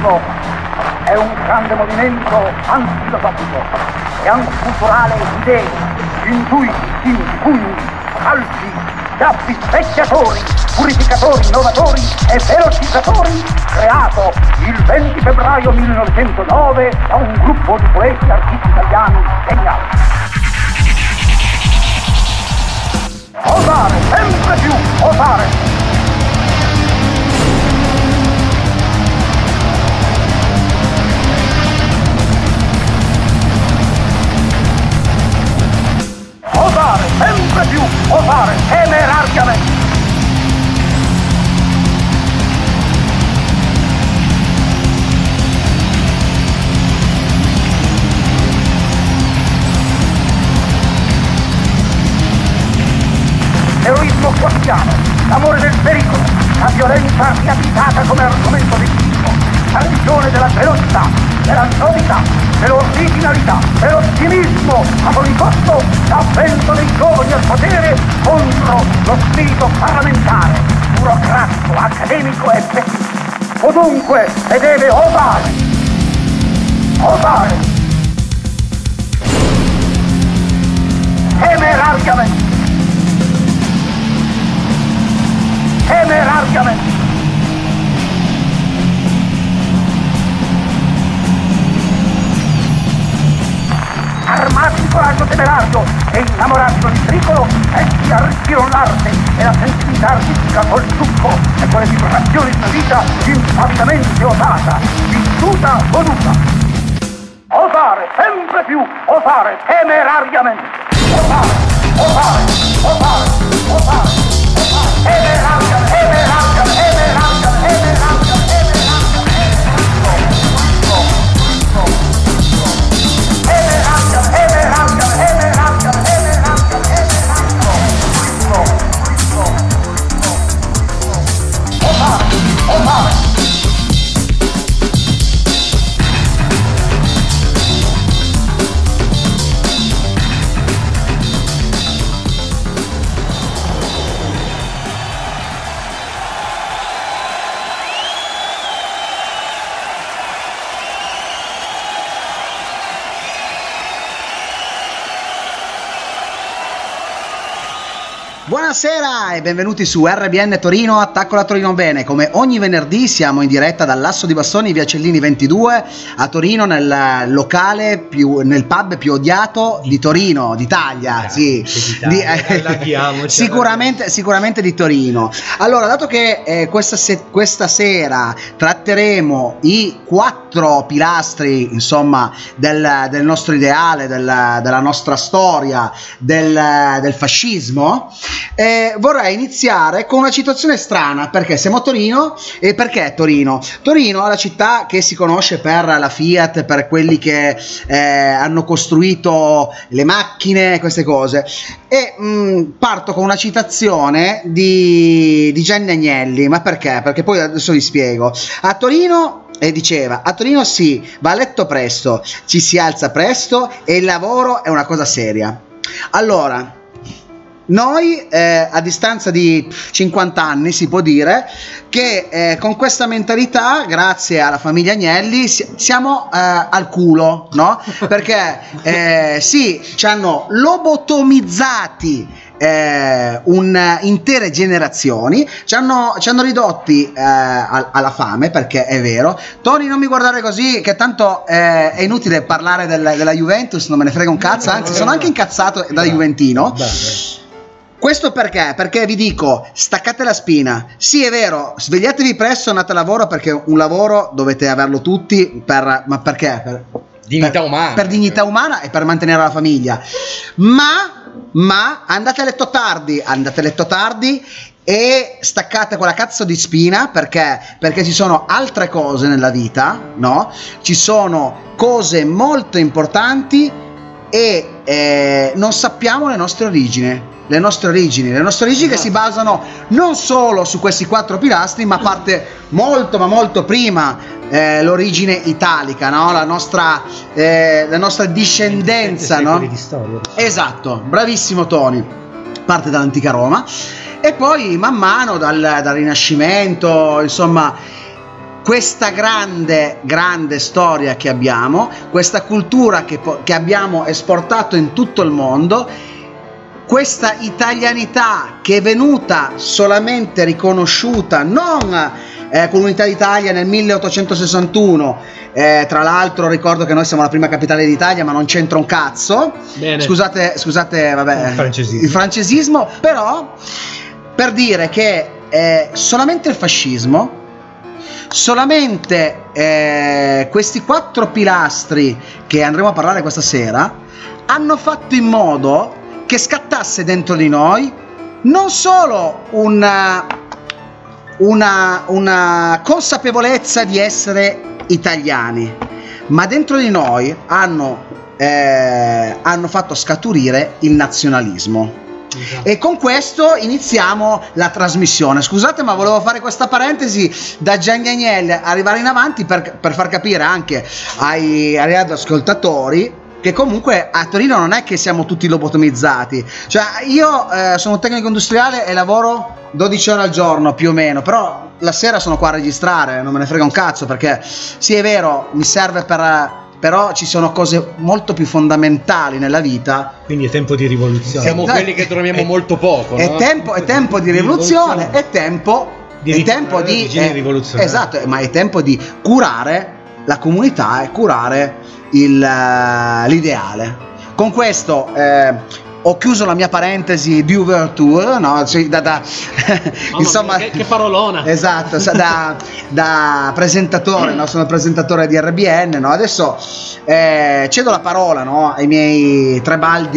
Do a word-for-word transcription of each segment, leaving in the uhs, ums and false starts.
Ecco, è un grande movimento antifilosofico e anticulturale di idee, intuiti, tinti, pugni, calci, schiaffi, specchiatori, purificatori, innovatori e velocizzatori, creato il venti febbraio millenovecentonove da un gruppo di poeti e artisti italiani geniali. Osare, sempre più osare! Osare, sempre più osare, temerariamente! L'eroismo quotidiano, l'amore del pericolo, la violenza riabilitata come argomento decisivo, la religione della velocità, della novità, dell'originalità, dell'ottimismo, ad ogni costo, l'avvento dei giovani al potere contro lo spirito parlamentare, burocratico, accademico e pessimista. Ovunque si deve osare, osare, temerariamente. Temerariamente. Armati di coraggio temerario e innamorati di ogni pericolo, essi arricchirono l'arte e la sensibilità artistica col succo e con le vibrazioni di una vita impavidamente osata, vissuta, voluta. Osare, sempre più osare, temerariamente. Osare, osare, osare, osare. Temerariamente, temerariamente, temerariamente, temerariamente, Buonasera e benvenuti su R B N Torino, Attacco la Torino Bene. Come ogni venerdì siamo in diretta dall'Asso di Bassoni, via Cellini ventidue, a Torino, nel locale più, nel pub più odiato di Torino, d'Italia, sì, di, eh, sicuramente, sicuramente di Torino. Allora, dato che eh, questa, se, questa sera tratteremo i quattro pilastri, insomma, del, del nostro ideale, del, della nostra storia, del, del fascismo, Eh, vorrei iniziare con una citazione strana, perché siamo a Torino. E perché Torino? Torino è la città che si conosce per la Fiat, per quelli che eh, hanno costruito le macchine, queste cose, e mh, parto con una citazione di, di Gianni Agnelli. Ma perché? Perché poi adesso vi spiego. A Torino E diceva: a Torino si va a letto presto, ci si alza presto e il lavoro è una cosa seria. Allora, noi eh, a distanza di cinquanta anni si può dire che eh, con questa mentalità, grazie alla famiglia Agnelli, si- siamo eh, al culo, no? Perché eh, sì, ci hanno lobotomizzati Eh, un, intere generazioni, ci hanno, ci hanno ridotti eh, al, alla fame, perché è vero. Tony, non mi guardare così, che tanto eh, è inutile parlare del, della Juventus, non me ne frega un cazzo, anzi sono anche incazzato da juventino. Questo perché? Perché vi dico, staccate la spina. Sì, è vero, svegliatevi presto, andate a lavoro, perché un lavoro dovete averlo tutti, per, ma perché? Per dignità per, umana. Per dignità umana e per mantenere la famiglia. Ma Ma andate a letto tardi, andate a letto tardi e staccate quella cazzo di spina, perché perché ci sono altre cose nella vita, no? Ci sono cose molto importanti e eh, non sappiamo le nostre origini. Le nostre origini, le nostre origini che si basano non solo su questi quattro pilastri, ma parte molto ma molto prima eh, l'origine italica, no? La nostra, eh, la nostra discendenza, no? Di storia. Esatto, bravissimo Tony. Parte dall'antica Roma e poi man mano dal, dal Rinascimento, insomma. questa grande, grande storia che abbiamo, questa cultura che, che abbiamo esportato in tutto il mondo, questa italianità che è venuta solamente riconosciuta non eh, con l'unità d'Italia nel milleottocentosessantuno, eh, tra l'altro ricordo che noi siamo la prima capitale d'Italia, ma non c'entra un cazzo. Bene. Scusate, scusate, vabbè, il francesismo. il francesismo, però per dire che eh, solamente il fascismo, solamente eh, questi quattro pilastri che andremo a parlare questa sera hanno fatto in modo che scattasse dentro di noi non solo una, una, una consapevolezza di essere italiani, ma dentro di noi hanno, eh, hanno fatto scaturire il nazionalismo. Esatto. E con questo iniziamo la trasmissione. Scusate, ma volevo fare questa parentesi da Gianni Agnelli arrivare in avanti per, per far capire anche ai, agli ascoltatori che comunque a Torino non è che siamo tutti lobotomizzati. Cioè io eh, sono un tecnico industriale e lavoro dodici ore al giorno più o meno, però la sera sono qua a registrare, non me ne frega un cazzo, perché sì, è vero, mi serve per... però ci sono cose molto più fondamentali nella vita. Quindi è tempo di rivoluzione. Siamo Dai, quelli che dormiamo è, molto poco, è no? tempo, è tempo di rivoluzione, è tempo di, è tempo di eh, esatto, ma è tempo di curare la comunità e curare il, uh, l'ideale. Con questo eh, ho chiuso la mia parentesi di Ouverture, no? Cioè, da, da insomma, mia, che, che parolona! Esatto, da, da presentatore, no? Sono il presentatore di R B N, no? Adesso eh, cedo la parola, no? ai miei tre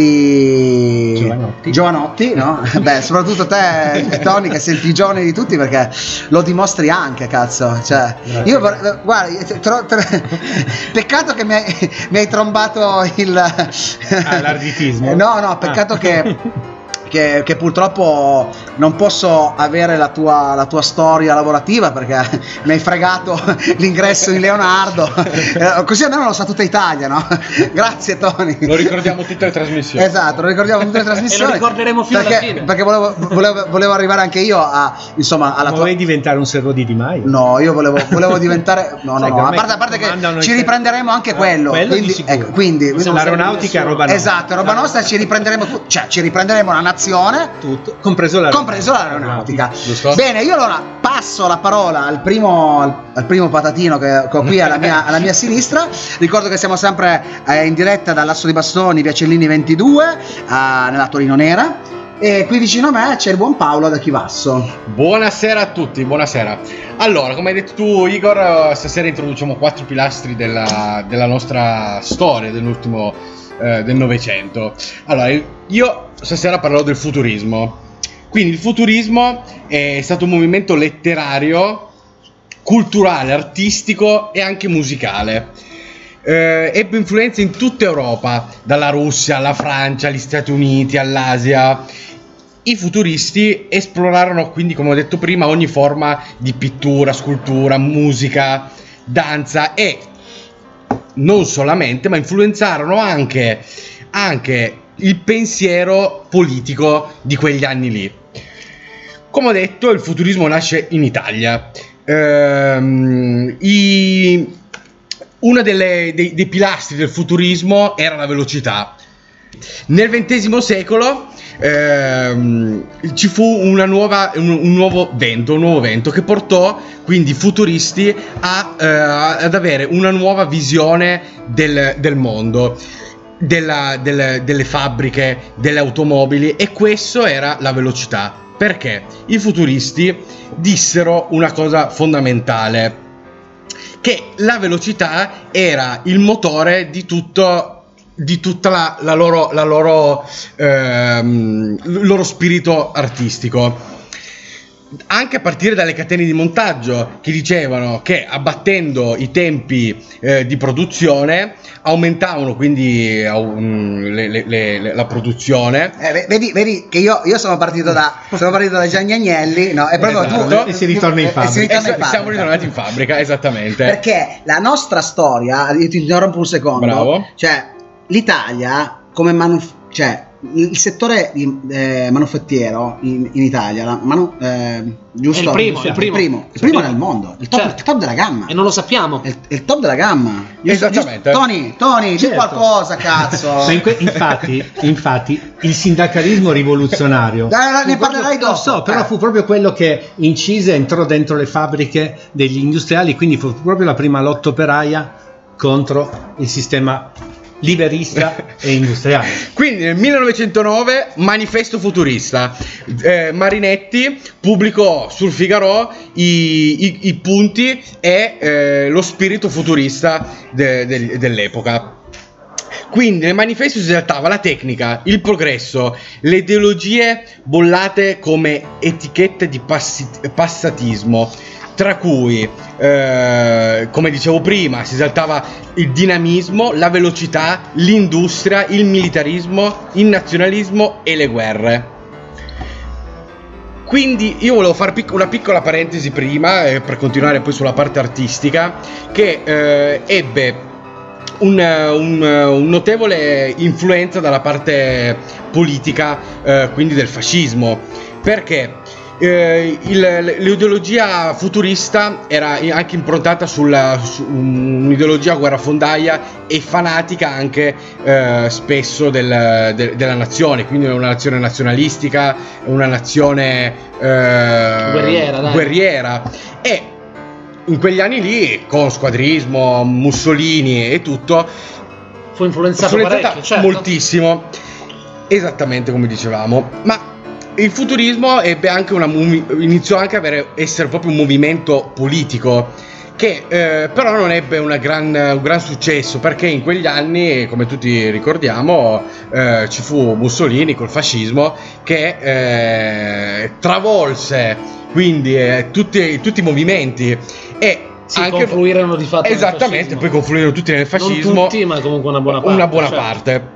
baldi giovanotti, giovanotti, no? Beh, soprattutto te, Tony, che sei il più giovane di tutti, perché lo dimostri anche, cazzo. Cioè, io guarda, tro, tro, peccato che mi hai, mi hai trombato il ah, l'arditismo. No, no, peccato ah. che, che, che purtroppo non posso avere la tua, la tua storia lavorativa, perché mi hai fregato l'ingresso in Leonardo, eh, così almeno lo sa tutta Italia, no? Grazie Tony. Lo ricordiamo tutte le trasmissioni. Esatto, lo ricordiamo tutte le trasmissioni. E lo ricorderemo fino perché, alla fine. Perché volevo, volevo, volevo arrivare anche io a, insomma, alla Vuoi tua... diventare un servo di Di Maio? No, io volevo, volevo diventare... No, Sai, no, no, a parte, a parte che ci riprenderemo anche quello. quello quindi, ecco, quindi l'aeronautica è roba nostra. Esatto, è roba nostra, ci riprenderemo, cioè ci riprenderemo la nazione, tutto, compreso l'aeronautica. Compreso l'aeronautica. Bene, io allora passo la parola al primo, al, al primo patatino che, che ho qui alla mia, alla mia sinistra. Ricordo che siamo sempre eh, in diretta dall'Asso di Bastoni, via Cellini ventidue, eh, nella Torino Nera. E qui vicino a me c'è il buon Paolo da Chivasso. Buonasera a tutti, buonasera. Allora, come hai detto tu, Igor, stasera introduciamo quattro pilastri della, della nostra storia dell'ultimo eh, del Novecento. Allora, io stasera parlerò del futurismo. Quindi il futurismo è stato un movimento letterario, culturale, artistico e anche musicale. Eh, ebbe influenze in tutta Europa, dalla Russia alla Francia, agli Stati Uniti, all'Asia. I futuristi esplorarono quindi, come ho detto prima, ogni forma di pittura, scultura, musica, danza e non solamente, ma influenzarono anche, anche il pensiero politico di quegli anni lì. Come ho detto, il futurismo nasce in Italia. Ehm, i, uno delle, dei, dei pilastri del futurismo era la velocità. Nel ventesimo secolo ehm, ci fu una nuova, un, un nuovo vento, un nuovo vento che portò quindi i futuristi a, eh, ad avere una nuova visione del, del mondo, della, del, delle fabbriche, delle automobili, e questo era la velocità. Perché i futuristi dissero una cosa fondamentale, che la velocità era il motore di tutto, di tutta la, la loro, la loro, ehm, il loro spirito artistico. Anche a partire dalle catene di montaggio, che dicevano che abbattendo i tempi eh, di produzione aumentavano quindi um, le, le, le, la produzione. Eh, vedi, vedi che io, io sono partito da sono partito da Gianni Agnelli, no? E proprio esatto. tu, e si ritorna in fabbrica. E si ritorna in fabbrica. Siamo ritornati in fabbrica, esattamente. Perché la nostra storia, io ti interrompo un secondo. Bravo. Cioè, l'Italia come manuf- cioè il settore di, eh, manufattiero in, in Italia, la manu, eh, giusto? È il primo, il il primo. primo, il Il primo primo. nel mondo, il top, Certo. il top della gamma. E non lo sappiamo. È il, è il top della gamma. Esattamente. Giusto? Tony, Tony, Certo. di qualcosa, cazzo. Ma in que- infatti, infatti, il sindacalismo rivoluzionario. Dai, ne fu proprio- parlerai dopo. Lo so, però Eh. fu proprio quello che incise, entrò dentro le fabbriche degli industriali, quindi fu proprio la prima lotta operaia contro il sistema liberista e industriale. Quindi nel millenovecentonove Manifesto futurista, eh, Marinetti pubblicò sul Figaro i, i- i punti e eh, lo spirito futurista de- de- dell'epoca. Quindi nel manifesto si esaltava la tecnica, il progresso, le ideologie bollate come etichette di passi- passatismo, tra cui, eh, come dicevo prima, si esaltava il dinamismo, la velocità, l'industria, il militarismo, il nazionalismo e le guerre. Quindi io volevo fare pic- una piccola parentesi prima, eh, per continuare poi sulla parte artistica, che eh, ebbe un, un, un notevole influenza dalla parte politica, eh, quindi del fascismo, perché eh, il- l'ideologia futurista era anche improntata sulla, su un'ideologia guerrafondaia e fanatica anche eh, spesso del- de- della nazione, quindi una nazione nazionalistica, una nazione eh, Guerriera, dai. guerriera. E in quegli anni lì, con squadrismo, Mussolini e tutto, Fu influenzato influenzata parecchio, certo. moltissimo, esattamente come dicevamo. Ma il futurismo ebbe anche una movi- iniziò anche a avere, essere proprio un movimento politico che eh, però non ebbe una gran, un gran successo, perché in quegli anni, come tutti ricordiamo, eh, ci fu Mussolini col fascismo che eh, travolse quindi eh, tutti, tutti i movimenti e Si anche confluirono di fatto nel esattamente, fascismo. poi confluirono tutti nel fascismo, Non tutti, ma comunque una buona parte. una buona certo. parte.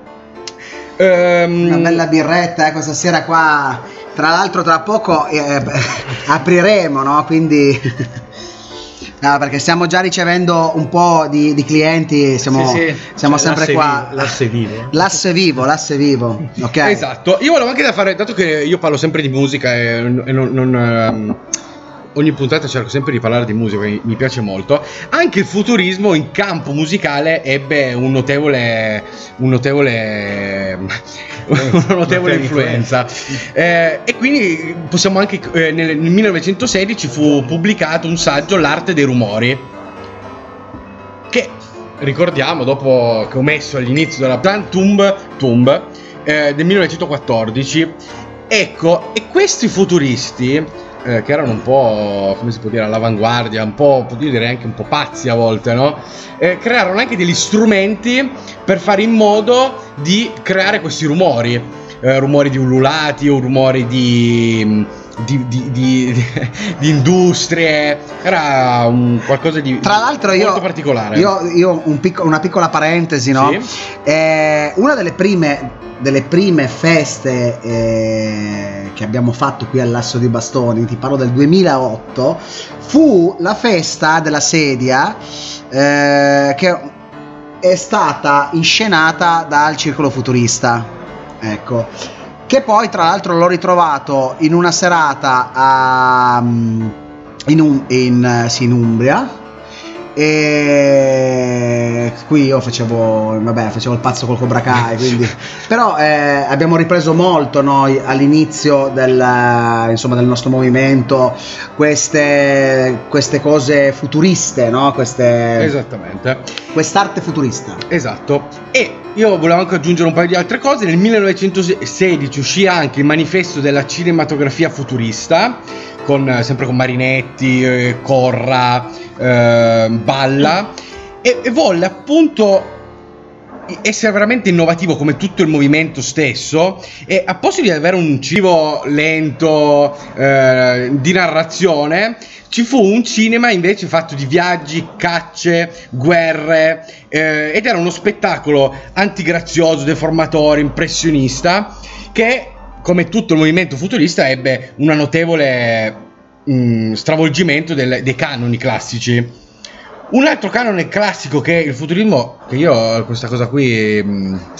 Ehm, Una bella birretta, eh, questa sera qua. Tra l'altro tra poco eh, apriremo, no? Quindi no, perché stiamo già ricevendo un po' di, di clienti, siamo, Sì, sì. siamo Cioè, sempre l'asse qua. vivo, l'asse vivo. L'asse vivo, l'asse vivo, ok? Esatto, io volevo anche da fare, dato che io parlo sempre di musica e, e non, non, ehm, ogni puntata cerco sempre di parlare di musica, mi, mi piace molto. Anche il futurismo in campo musicale ebbe un notevole, un notevole, una notevole influenza. Eh, e quindi possiamo anche, eh, nel, nel millenovecentosedici fu pubblicato un saggio, L'arte dei rumori, che ricordiamo, dopo che ho messo all'inizio della Plan Tomb, Tomb eh, del millenovecentoquattordici. Ecco, e questi futuristi eh, che erano un po', come si può dire, all'avanguardia, un po', potrei dire anche un po' pazzi a volte, no? Eh, crearono anche degli strumenti per fare in modo di creare questi rumori, eh, rumori di ululati o rumori di Di, di, di, di, di industrie. Era un qualcosa di Tra l'altro molto io, particolare. io, io un picco- una piccola parentesi, no? Sì. Eh, una delle prime, delle prime feste eh, che abbiamo fatto qui all'Asso di Bastoni, ti parlo del duemilaotto, fu la festa della sedia eh, che è stata inscenata dal Circolo Futurista, ecco. Che poi tra l'altro l'ho ritrovato in una serata a, in, un, in, sì, in Umbria, e qui io facevo, vabbè, facevo il pazzo col Cobra Kai, quindi però eh, abbiamo ripreso molto noi all'inizio del, insomma, del nostro movimento queste, queste cose futuriste, no? Queste, Esattamente. quest'arte futurista. Esatto. E io volevo anche aggiungere un paio di altre cose. Nel millenovecentosedici uscì anche il manifesto della cinematografia futurista, con, sempre con Marinetti, eh, Corra, eh, Balla, e, e volle appunto essere veramente innovativo come tutto il movimento stesso, e a posto di avere un cibo lento eh, di narrazione, ci fu un cinema invece fatto di viaggi, cacce, guerre, eh, ed era uno spettacolo antigrazioso, deformatore, impressionista, che come tutto il movimento futurista ebbe una notevole mh, stravolgimento del, dei canoni classici. Un altro canone classico che il futurismo, che io questa cosa qui mh,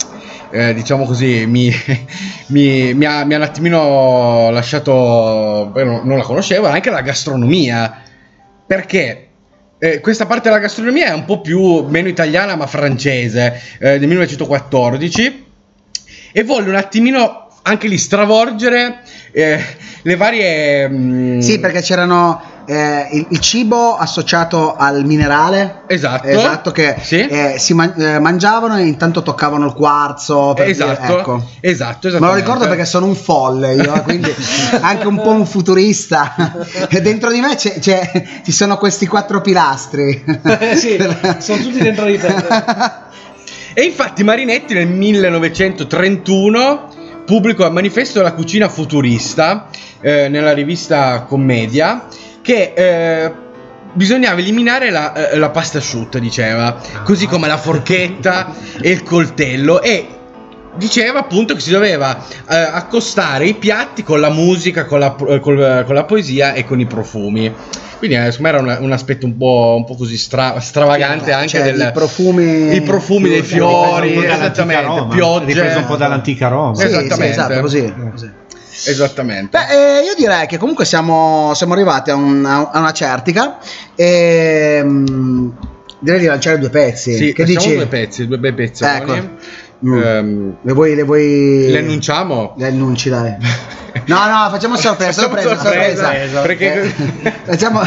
eh, diciamo così, mi, mi, mi, ha, mi ha un attimino lasciato, non la conoscevo, anche la gastronomia, perché eh, questa parte della gastronomia è un po' più, meno italiana ma francese, eh, del millenovecentoquattordici, e volle un attimino anche lì stravolgere eh, le varie... Mh... Sì, perché c'erano eh, il, il cibo associato al minerale. Esatto. Esatto, che sì. eh, si man- eh, mangiavano e intanto toccavano il quarzo. Per esatto, dire, ecco. esatto, Me lo ricordo perché sono un folle io, quindi anche un po' un futurista. E dentro di me c'è, c'è, ci sono questi quattro pilastri. Eh sì, sono tutti dentro di te. E infatti Marinetti nel millenovecentotrentuno pubblicò il manifesto della cucina futurista eh, nella rivista Commedia, che eh, bisognava eliminare la, eh, la pasta asciutta, diceva, così come la forchetta e il coltello, e diceva appunto che si doveva eh, accostare i piatti con la musica, con la, col, con la poesia e con i profumi. Quindi eh, secondo me era un, un aspetto un po', un po' così stra, stravagante, anche cioè, del, i profumi, i profumi dei fiori, esattamente, Roma, piogge, ripreso un po' dall'antica Roma. Sì, esattamente. sì, esatto, così, così. Esattamente. Beh, eh, io direi che comunque siamo, siamo arrivati a, un, a una certica e mh, direi di lanciare due pezzi. Sì, che facciamo dici? due pezzi, due bei pezzi. Ecco. Mm. Um, le vuoi le vuoi le annunciamo? Le annunci, dai. No, no, facciamo sorpresa, Facciamo sorpresa, sorpresa. perché Eh, facciamo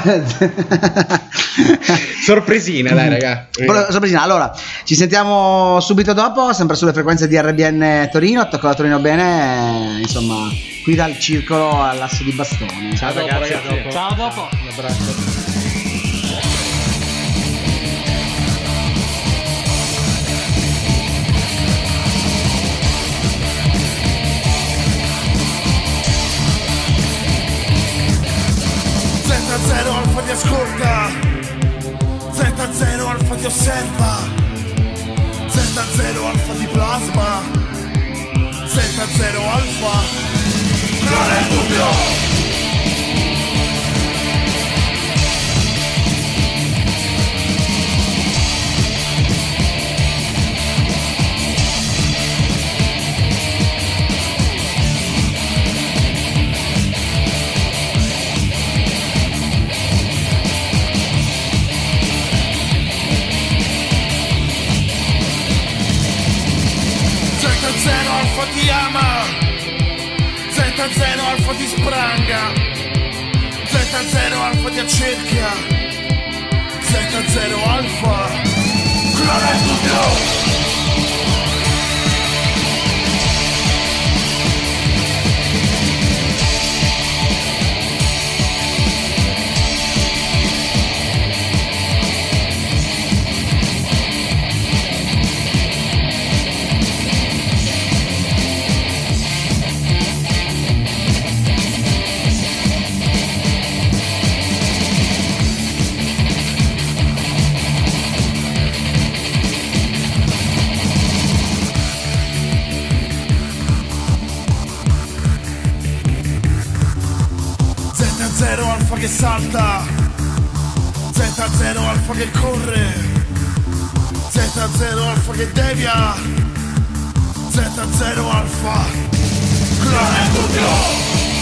sorpresina, dai, raga. Allora, sorpresina. Allora, ci sentiamo subito dopo, sempre sulle frequenze di R B N Torino, attacco la Torino bene, eh, insomma, qui dal circolo all'asso di bastoni. Ciao ragazzi, ragazzi. ciao dopo. Un abbraccio. Z zero Alfa ti ascolta, Z zero Alfa ti osserva, Z zero Alfa ti plasma, Z zero Alfa non è dubbio. Z zero Alfa ti ama, Z zero Alfa ti spranga, Z zero Alfa ti accerchia, Z zero Alfa non è dubbio. Z zero Alfa che salta, Z zero Alfa che corre, Z zero Alfa che devia, Z zero Alfa non è dubbio.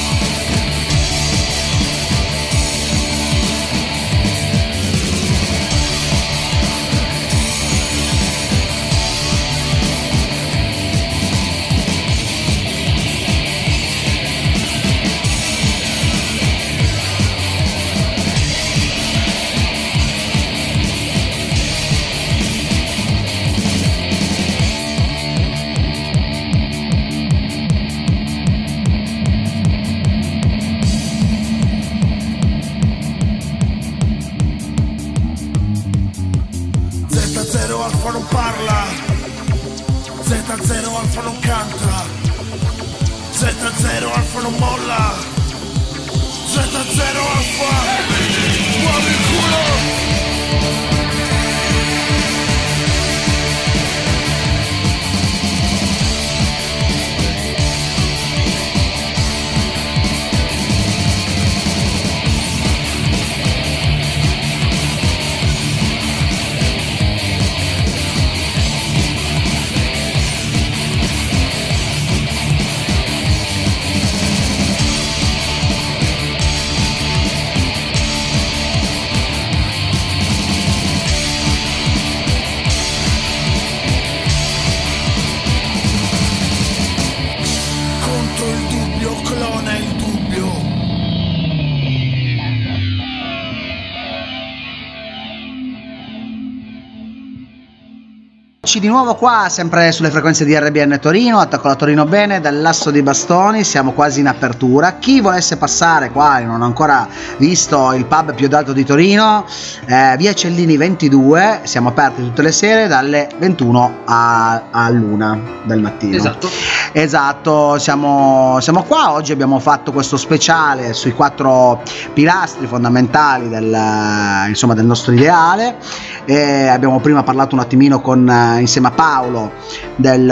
Z zero Alfa non parla, Z zero Alfa non canta, Z zero Alfa non molla, Z zero Alfa muove il culo. Eccoci di nuovo qua, sempre sulle frequenze di R B N Torino, attacco la Torino bene, dall'Asso dei Bastoni, siamo quasi in apertura. Chi volesse passare qua e non ha ancora visto il pub più alto di Torino, eh, via Cellini ventidue, siamo aperti tutte le sere dalle ventuno a, all'una del mattino. Esatto. Esatto, siamo, siamo qua, oggi abbiamo fatto questo speciale sui quattro pilastri fondamentali del, insomma, del nostro ideale. E abbiamo prima parlato un attimino con, insieme a Paolo del,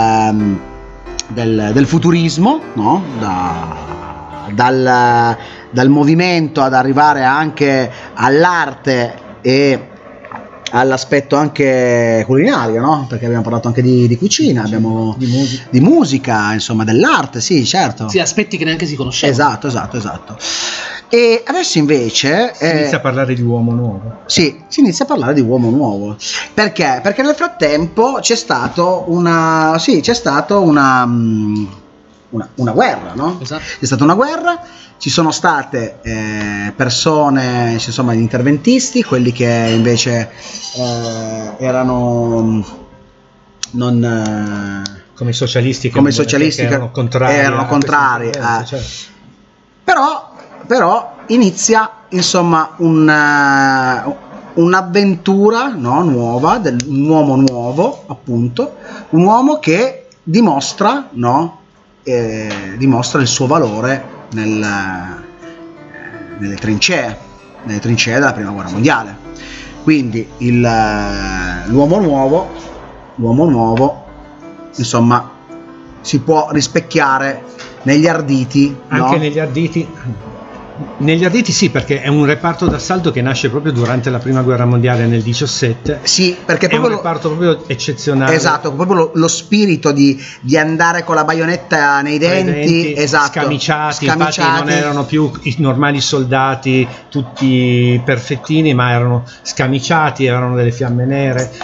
del, del futurismo, no? da, dal, dal movimento ad arrivare anche all'arte e all'aspetto anche culinario, no? Perché abbiamo parlato anche di, di cucina, abbiamo di musica. di musica, insomma, dell'arte, sì, certo. Sì, aspetti che neanche si conoscevano. Esatto, esatto, esatto. E adesso invece si eh, inizia a parlare di uomo nuovo. Sì, si inizia a parlare di uomo nuovo. Perché? Perché nel frattempo c'è stato una sì, c'è stato una una, una guerra, no? Esatto. C'è stata una guerra, ci sono state eh, persone, insomma, gli interventisti, quelli che invece eh, erano non eh, come i socialisti che, come i socialisti che che erano contrari, erano a contrari queste a- differenze, certo. però però inizia insomma un, uh, un'avventura, no, nuova, del, un uomo nuovo, appunto, un uomo che dimostra, no, eh, dimostra il suo valore nel, nelle trincee, nelle trincee della prima guerra mondiale. Quindi il, l'uomo nuovo, l'uomo nuovo, insomma, si può rispecchiare negli arditi, Anche no? negli arditi. Negli arditi sì, perché è un reparto d'assalto che nasce proprio durante la prima guerra mondiale nel diciassette. Sì, perché È un proprio lo- reparto proprio eccezionale. esatto, proprio lo, lo spirito di, di andare con la baionetta nei Tra i denti, esatto, scamiciati, scamiciati. infatti non erano più i normali soldati tutti perfettini, ma erano scamiciati, erano delle fiamme nere.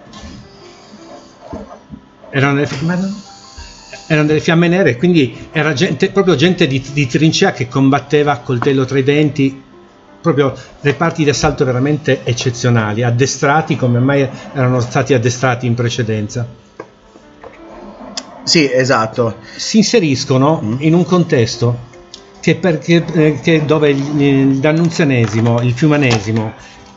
Erano delle, ma no, erano delle fiamme nere, quindi era gente, proprio gente di, di trincea che combatteva a coltello tra i denti, proprio reparti di assalto veramente eccezionali, addestrati come mai erano stati addestrati in precedenza. Sì, esatto. Si inseriscono Mm. in un contesto che, perché, eh, che dove il, il d'annunzianesimo, il fiumanesimo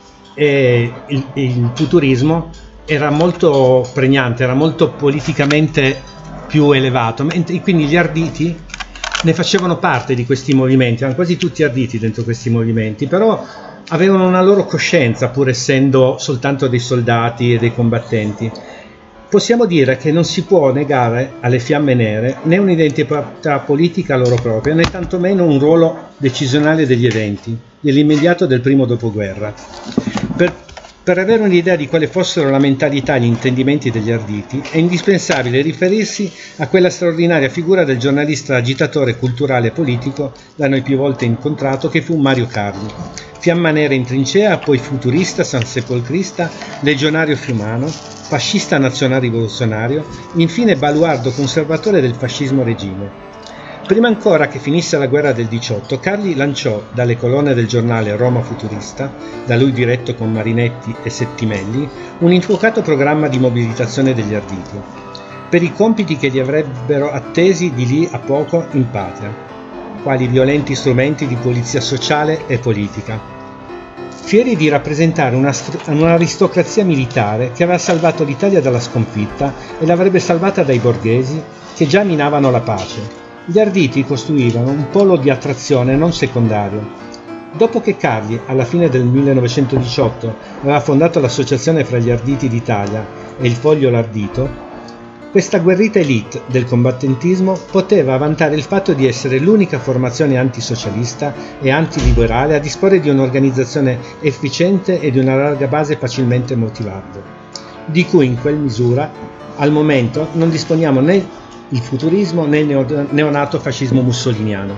e il, il futurismo era molto pregnante, era molto politicamente più elevato, mentre quindi gli arditi ne facevano parte di questi movimenti, erano quasi tutti arditi dentro questi movimenti, però avevano una loro coscienza pur essendo soltanto dei soldati e dei combattenti. Possiamo dire che non si può negare alle fiamme nere né un'identità politica loro propria, né tantomeno un ruolo decisionale degli eventi, dell'immediato del primo dopoguerra. Per, per avere un'idea di quale fossero la mentalità e gli intendimenti degli arditi, è indispensabile riferirsi a quella straordinaria figura del giornalista agitatore culturale e politico, da noi più volte incontrato, che fu Mario Carli. Fiamma nera in trincea, poi futurista, sansepolcrista, legionario fiumano, fascista nazional-rivoluzionario, infine baluardo conservatore del fascismo regime. Prima ancora che finisse la guerra del diciotto, Carli lanciò dalle colonne del giornale Roma Futurista, da lui diretto con Marinetti e Settimelli, un infuocato programma di mobilitazione degli arditi, per i compiti che li avrebbero attesi di lì a poco in patria, quali violenti strumenti di polizia sociale e politica. Fieri di rappresentare una, un'aristocrazia militare che aveva salvato l'Italia dalla sconfitta e l'avrebbe salvata dai borghesi che già minavano la pace. Gli arditi costruivano un polo di attrazione non secondario. Dopo che Carli, alla fine del millenovecentodiciotto, aveva fondato l'Associazione fra gli Arditi d'Italia e il Foglio L'Ardito, questa guerrita elite del combattentismo poteva vantare il fatto di essere l'unica formazione antisocialista e antiliberale a disporre di un'organizzazione efficiente e di una larga base facilmente motivabile, di cui in quel misura al momento non disponiamo né il futurismo né il neonato fascismo mussoliniano.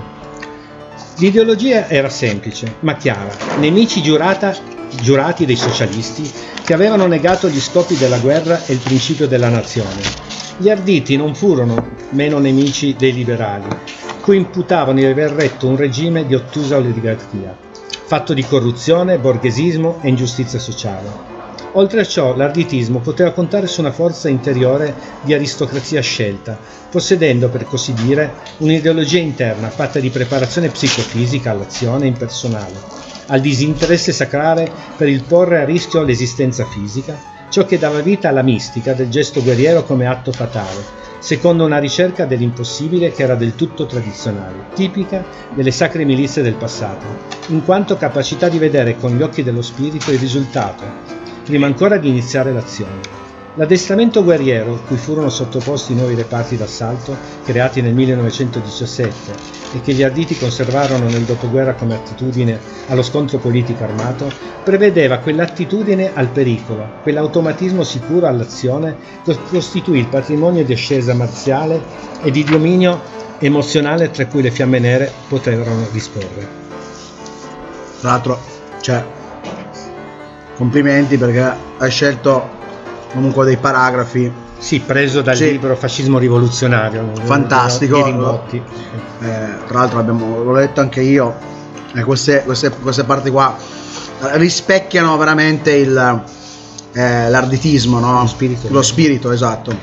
L'ideologia era semplice ma chiara: nemici giurata, giurati dei socialisti che avevano negato gli scopi della guerra e il principio della nazione. Gli arditi non furono meno nemici dei liberali, cui imputavano di aver retto un regime di ottusa oligarchia, fatto di corruzione, borghesismo e ingiustizia sociale. Oltre a ciò, l'arditismo poteva contare su una forza interiore di aristocrazia scelta, possedendo, per così dire, un'ideologia interna fatta di preparazione psicofisica all'azione impersonale, al disinteresse sacrale per il porre a rischio l'esistenza fisica, ciò che dava vita alla mistica del gesto guerriero come atto fatale, secondo una ricerca dell'impossibile che era del tutto tradizionale, tipica delle sacre milizie del passato, in quanto capacità di vedere con gli occhi dello spirito il risultato, prima ancora di iniziare l'azione. L'addestramento guerriero, cui furono sottoposti i nuovi reparti d'assalto, creati nel millenovecentodiciassette e che gli arditi conservarono nel dopoguerra come attitudine allo scontro politico armato, prevedeva quell'attitudine al pericolo, quell'automatismo sicuro all'azione che costituì il patrimonio di ascesa marziale e di dominio emozionale tra cui le Fiamme Nere poterono disporre. Tra l'altro, cioè, complimenti perché hai scelto comunque dei paragrafi. Sì, preso dal sì. libro Fascismo rivoluzionario. Fantastico. Di Ringotti. Eh, tra l'altro abbiamo, l'ho letto anche io, e queste, queste, queste parti qua rispecchiano veramente il, eh, l'arditismo, no? Lo spirito. Lo spirito, esatto.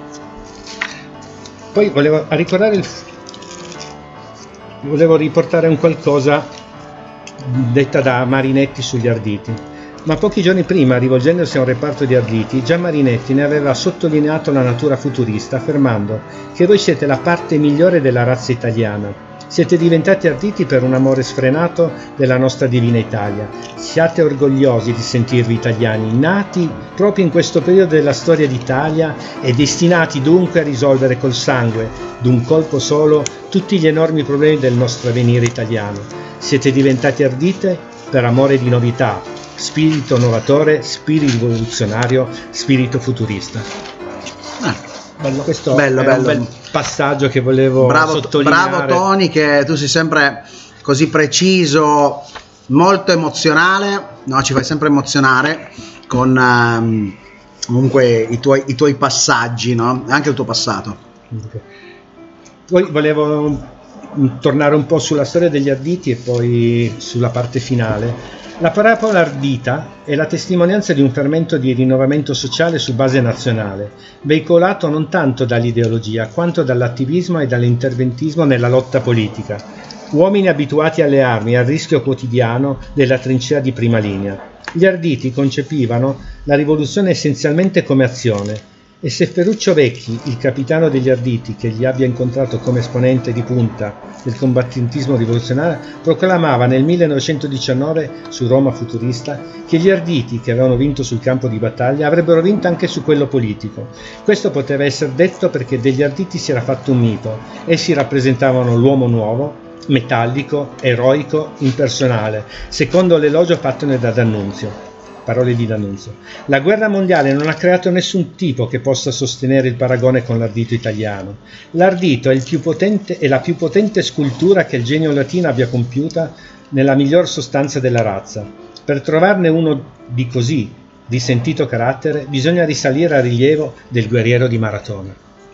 Poi volevo ricordare il, volevo riportare un qualcosa detta da Marinetti sugli arditi. Ma pochi giorni prima, rivolgendosi a un reparto di arditi, già Marinetti ne aveva sottolineato la natura futurista, affermando che voi siete la parte migliore della razza italiana. Siete diventati arditi per un amore sfrenato della nostra divina Italia. Siate orgogliosi di sentirvi italiani, nati proprio in questo periodo della storia d'Italia e destinati dunque a risolvere col sangue, d'un colpo solo, tutti gli enormi problemi del nostro avvenire italiano. Siete diventati ardite per amore di novità, spirito innovatore, spirito rivoluzionario, spirito futurista. Ah, bello, questo bello, è bello. un bel passaggio che volevo bravo, sottolineare. Bravo Tony, che tu sei sempre così preciso, molto emozionale, no? Ci fai sempre emozionare con um, comunque i tuoi, i tuoi passaggi, no? Anche il tuo passato. Okay. Poi volevo tornare un po' sulla storia degli arditi e poi sulla parte finale. La parabola ardita è la testimonianza di un fermento di rinnovamento sociale su base nazionale, veicolato non tanto dall'ideologia quanto dall'attivismo e dall'interventismo nella lotta politica. Uomini abituati alle armi e al rischio quotidiano della trincea di prima linea. Gli arditi concepivano la rivoluzione essenzialmente come azione, e se Ferruccio Vecchi, il capitano degli arditi che li abbia incontrato come esponente di punta del combattentismo rivoluzionario, proclamava nel millenovecentodiciannove su Roma Futurista che gli arditi che avevano vinto sul campo di battaglia avrebbero vinto anche su quello politico. Questo poteva essere detto perché degli arditi si era fatto un mito. Essi rappresentavano l'uomo nuovo, metallico, eroico, impersonale, secondo l'elogio fattone da D'Annunzio. Parole di D'Annunzio. La guerra mondiale non ha creato nessun tipo che possa sostenere il paragone con l'ardito italiano. L'ardito è, il più potente, è la più potente scultura che il genio latino abbia compiuta nella miglior sostanza della razza. Per trovarne uno di così, di sentito carattere, bisogna risalire al rilievo del guerriero di Maratona.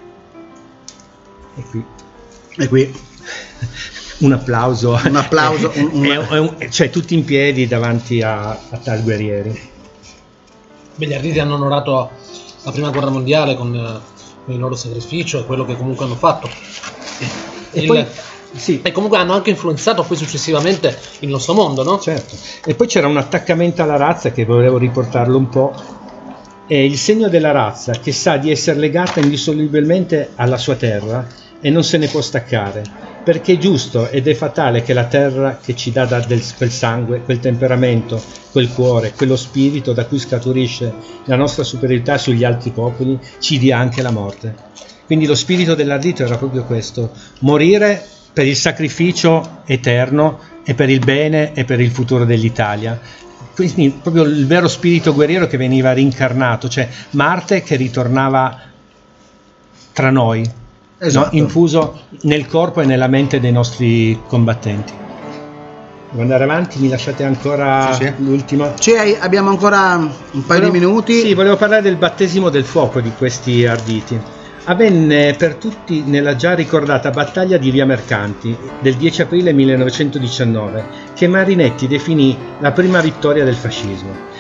E qui. E qui. Un applauso, un applauso, un, un... È, è un, cioè tutti in piedi davanti a, a tal guerrieri. Beh, gli arditi hanno onorato la prima guerra mondiale con, con il loro sacrificio e quello che comunque hanno fatto. E, il, poi, sì. e comunque hanno anche influenzato poi successivamente il nostro mondo, no? Certo. E poi c'era un attaccamento alla razza che volevo riportarlo un po'. È il segno della razza che sa di essere legata indissolubilmente alla sua terra e non se ne può staccare, perché è giusto ed è fatale che la terra che ci dà da del, quel sangue, quel temperamento, quel cuore, quello spirito da cui scaturisce la nostra superiorità sugli altri popoli, ci dia anche la morte. Quindi lo spirito dell'ardito era proprio questo: morire per il sacrificio eterno e per il bene e per il futuro dell'Italia. Quindi proprio il vero spirito guerriero che veniva rincarnato, cioè Marte che ritornava tra noi. Esatto. No, infuso nel corpo e nella mente dei nostri combattenti. Devo andare avanti, mi lasciate ancora sì, sì. l'ultimo? Sì, abbiamo ancora un paio volevo, di minuti. Sì, volevo parlare del battesimo del fuoco di questi arditi. Avvenne per tutti nella già ricordata battaglia di Via Mercanti del dieci aprile millenovecentodiciannove, che Marinetti definì la prima vittoria del fascismo.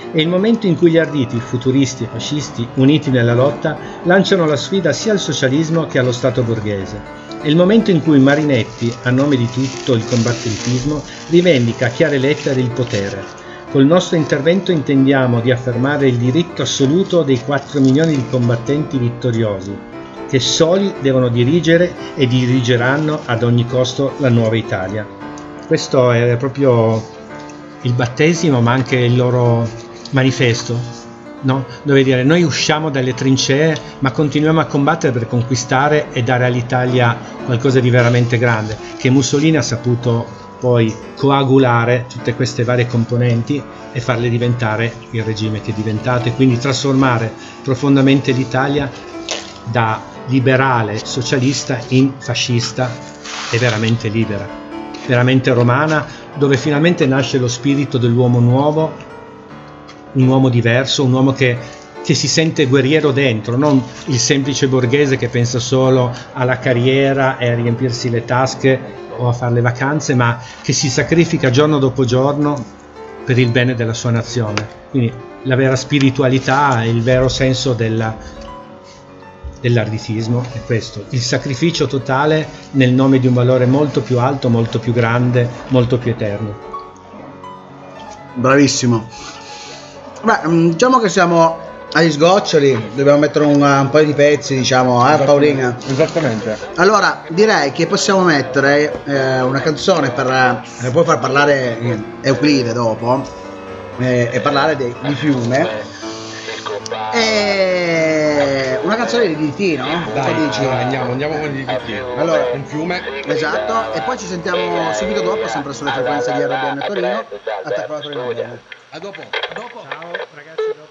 È il momento in cui gli arditi, futuristi e fascisti, uniti nella lotta, lanciano la sfida sia al socialismo che allo Stato borghese. È il momento in cui Marinetti, a nome di tutto il combattentismo, rivendica a chiare lettere il potere. Col nostro intervento intendiamo di affermare il diritto assoluto dei quattro milioni di combattenti vittoriosi, che soli devono dirigere e dirigeranno ad ogni costo la nuova Italia. Questo è proprio il battesimo, ma anche il loro manifesto, no? Dove dire: noi usciamo dalle trincee, ma continuiamo a combattere per conquistare e dare all'Italia qualcosa di veramente grande, che Mussolini ha saputo poi coagulare tutte queste varie componenti e farle diventare il regime che è diventato, e quindi trasformare profondamente l'Italia da liberale socialista in fascista e veramente libera, veramente romana, dove finalmente nasce lo spirito dell'uomo nuovo, un uomo diverso, un uomo che, che si sente guerriero dentro, non il semplice borghese che pensa solo alla carriera e a riempirsi le tasche o a fare le vacanze, ma che si sacrifica giorno dopo giorno per il bene della sua nazione. Quindi la vera spiritualità e il vero senso della dell'arditismo è questo, il sacrificio totale nel nome di un valore molto più alto, molto più grande, molto più eterno. Bravissimo. Beh, diciamo che siamo agli sgoccioli, dobbiamo mettere un, un paio di pezzi, diciamo, eh Paolina? Esattamente. Allora, direi che possiamo mettere eh, una canzone per eh, poi far parlare Euclide dopo eh, e parlare di, di Fiume. E una canzone di D D T, no? Dai, che dici? allora, andiamo, andiamo con il D D T. Allora, un fiume. Esatto, e poi ci sentiamo subito dopo, sempre sulle frequenze di R B N Torino. Attacco la Torino Bene. A dopo. Dopo. Ciao ragazzi, dopo.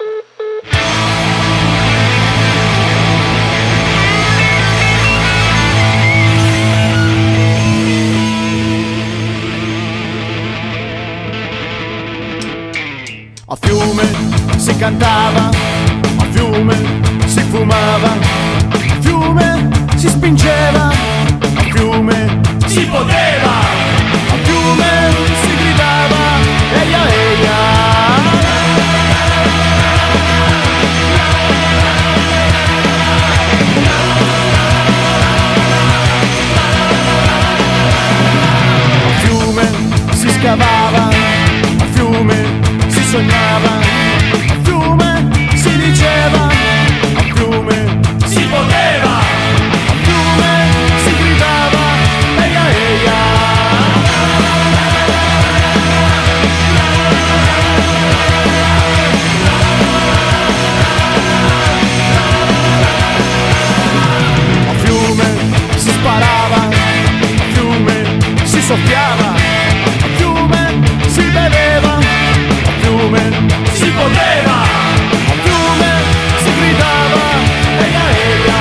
A Fiume si cantava, a Fiume si fumava, a Fiume si spingeva, a Fiume si poteva, a Fiume si gridava, eia eia. A Fiume si scavava, a Fiume si sognava, a Fiume si diceva, a Fiume si poteva, a Fiume si gridava, eia eia. A Fiume si sparava, a Fiume si soffiava, a Fiume si beveva, a Fiume si poteva, a Fiume si gridava, eia eia.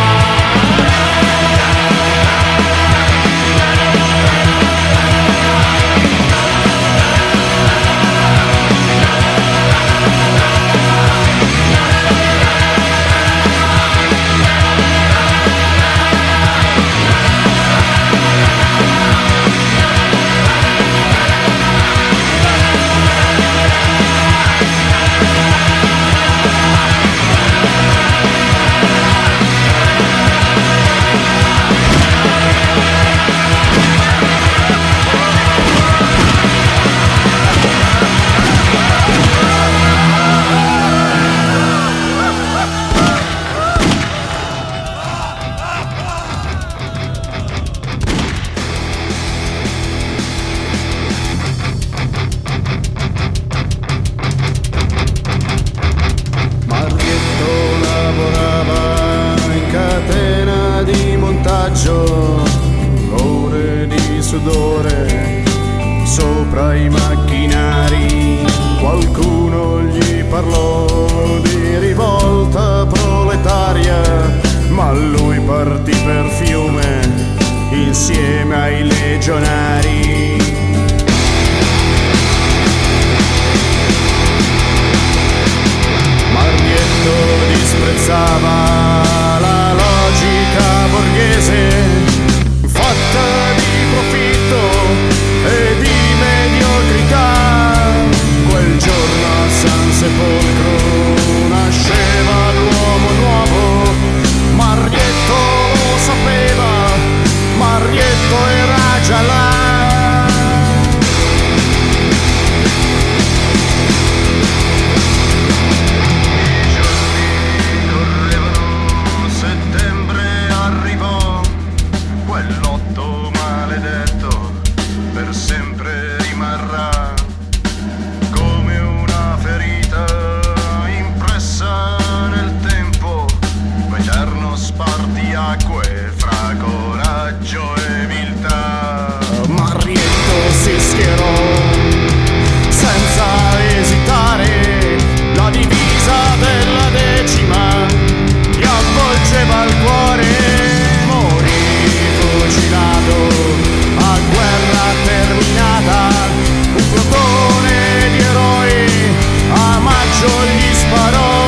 Ore di sudore sopra i macchinari, qualcuno gli parlò di rivolta proletaria, ma lui partì per Fiume insieme ai legionari. Marghetto disprezzava la logica borghese, fatta di profitto e di mediocrità. Quel giorno a San Sepolcro sempre rimarrà come una ferita impressa nel tempo, eterno spartiacque fra coraggio e viltà. Marietto si schierò senza esitare, la divisa della decima gli avvolgeva il cuore, morì fucilato a guerra terminata, un plotone di eroi a maggio gli sparò.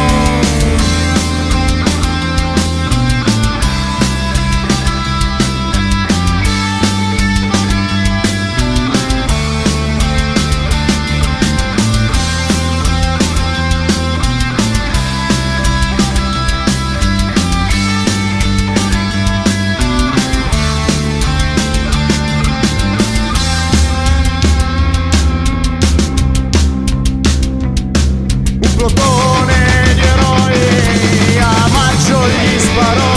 Plotone di eroi a maggio gli sparò.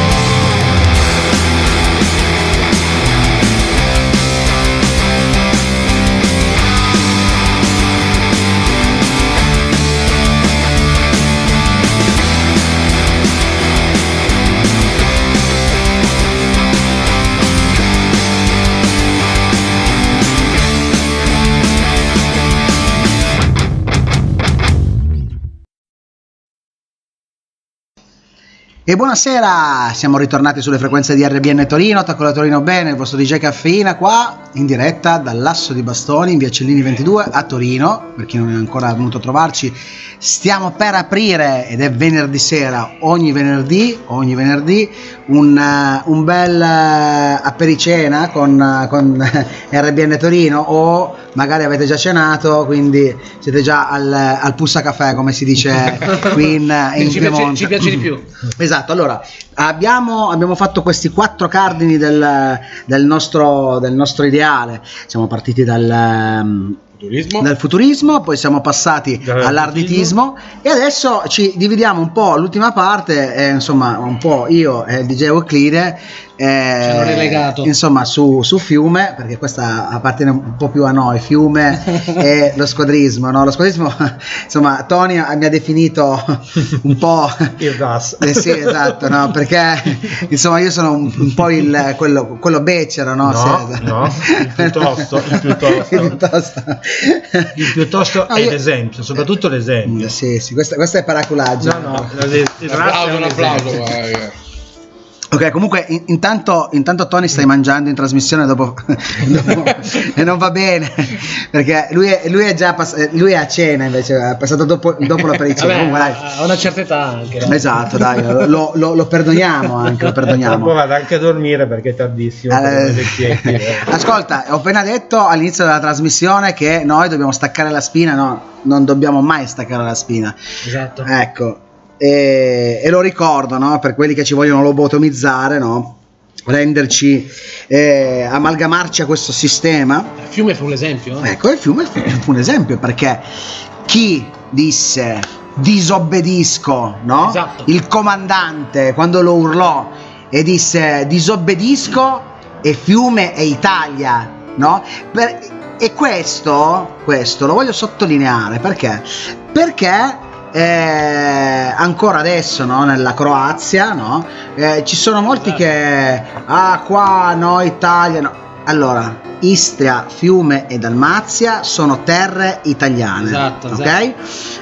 E buonasera, siamo ritornati sulle frequenze di R B N Torino, Attacco la Torino Bene, il vostro D J Caffeina qua in diretta dall'Asso di Bastoni in via Cellini ventidue a Torino. Per chi non è ancora venuto a trovarci, stiamo per aprire, ed è venerdì sera, ogni venerdì, ogni venerdì un, uh, un bel uh, apericena con, uh, con R B N Torino, o magari avete già cenato, quindi siete già al, al Pussa Caffè, come si dice qui in, in ci, Piemonte. piace, ci piace di più. Esatto, allora abbiamo, abbiamo fatto questi quattro cardini del, del, nostro, del nostro ideale. Siamo partiti dal, um, Futurismo. dal futurismo, poi siamo passati all'arditismo e adesso ci dividiamo un po' l'ultima parte, eh, insomma un po' io e il D J Euclide, eh, ci hanno relegato insomma su, su Fiume, perché questa appartiene un po' più a noi, Fiume e lo squadrismo, no? Lo squadrismo, insomma Tony mi ha definito un po' il gas. Eh sì, esatto, no? Perché insomma io sono un, un po' il, quello, quello becero, no? No, Sì, no, il piuttosto, il piuttosto. il piuttosto, il piuttosto no, è io... l'esempio, soprattutto l'esempio. Sì, sì, questo, questo è paraculaggio. No, no, il, il Un applauso, un applauso. esempio. vai. Ok, comunque in- intanto, intanto Tony stai mangiando in trasmissione dopo, dopo e non va bene perché lui è, lui è già pass- lui è a cena, invece è passato dopo, dopo l'aperitivo. Vabbè, Comunque, dai. a una certa età anche. no? Esatto, dai, lo, lo- lo perdoniamo anche, lo Dopo perdoniamo. vado anche a dormire perché è tardissimo. Eh, per i vecchietti, eh. Ascolta, ho appena detto all'inizio della trasmissione che noi dobbiamo staccare la spina, no, non dobbiamo mai staccare la spina. Esatto. Ecco, e, e lo ricordo, no, per quelli che ci vogliono lobotomizzare, no, renderci, eh, amalgamarci a questo sistema. Il fiume fu l'esempio. eh? Ecco, il fiume fu, fu un esempio, perché chi disse disobbedisco, no? Esatto. Il comandante quando lo urlò e disse disobbedisco e Fiume è Italia, no? Per- e questo, questo lo voglio sottolineare perché? Perché eh, ancora adesso, no, nella Croazia, no, eh, ci sono molti che ah qua no Italia, no. Allora, Istria, Fiume e Dalmazia sono terre italiane, Esatto, ok? esatto.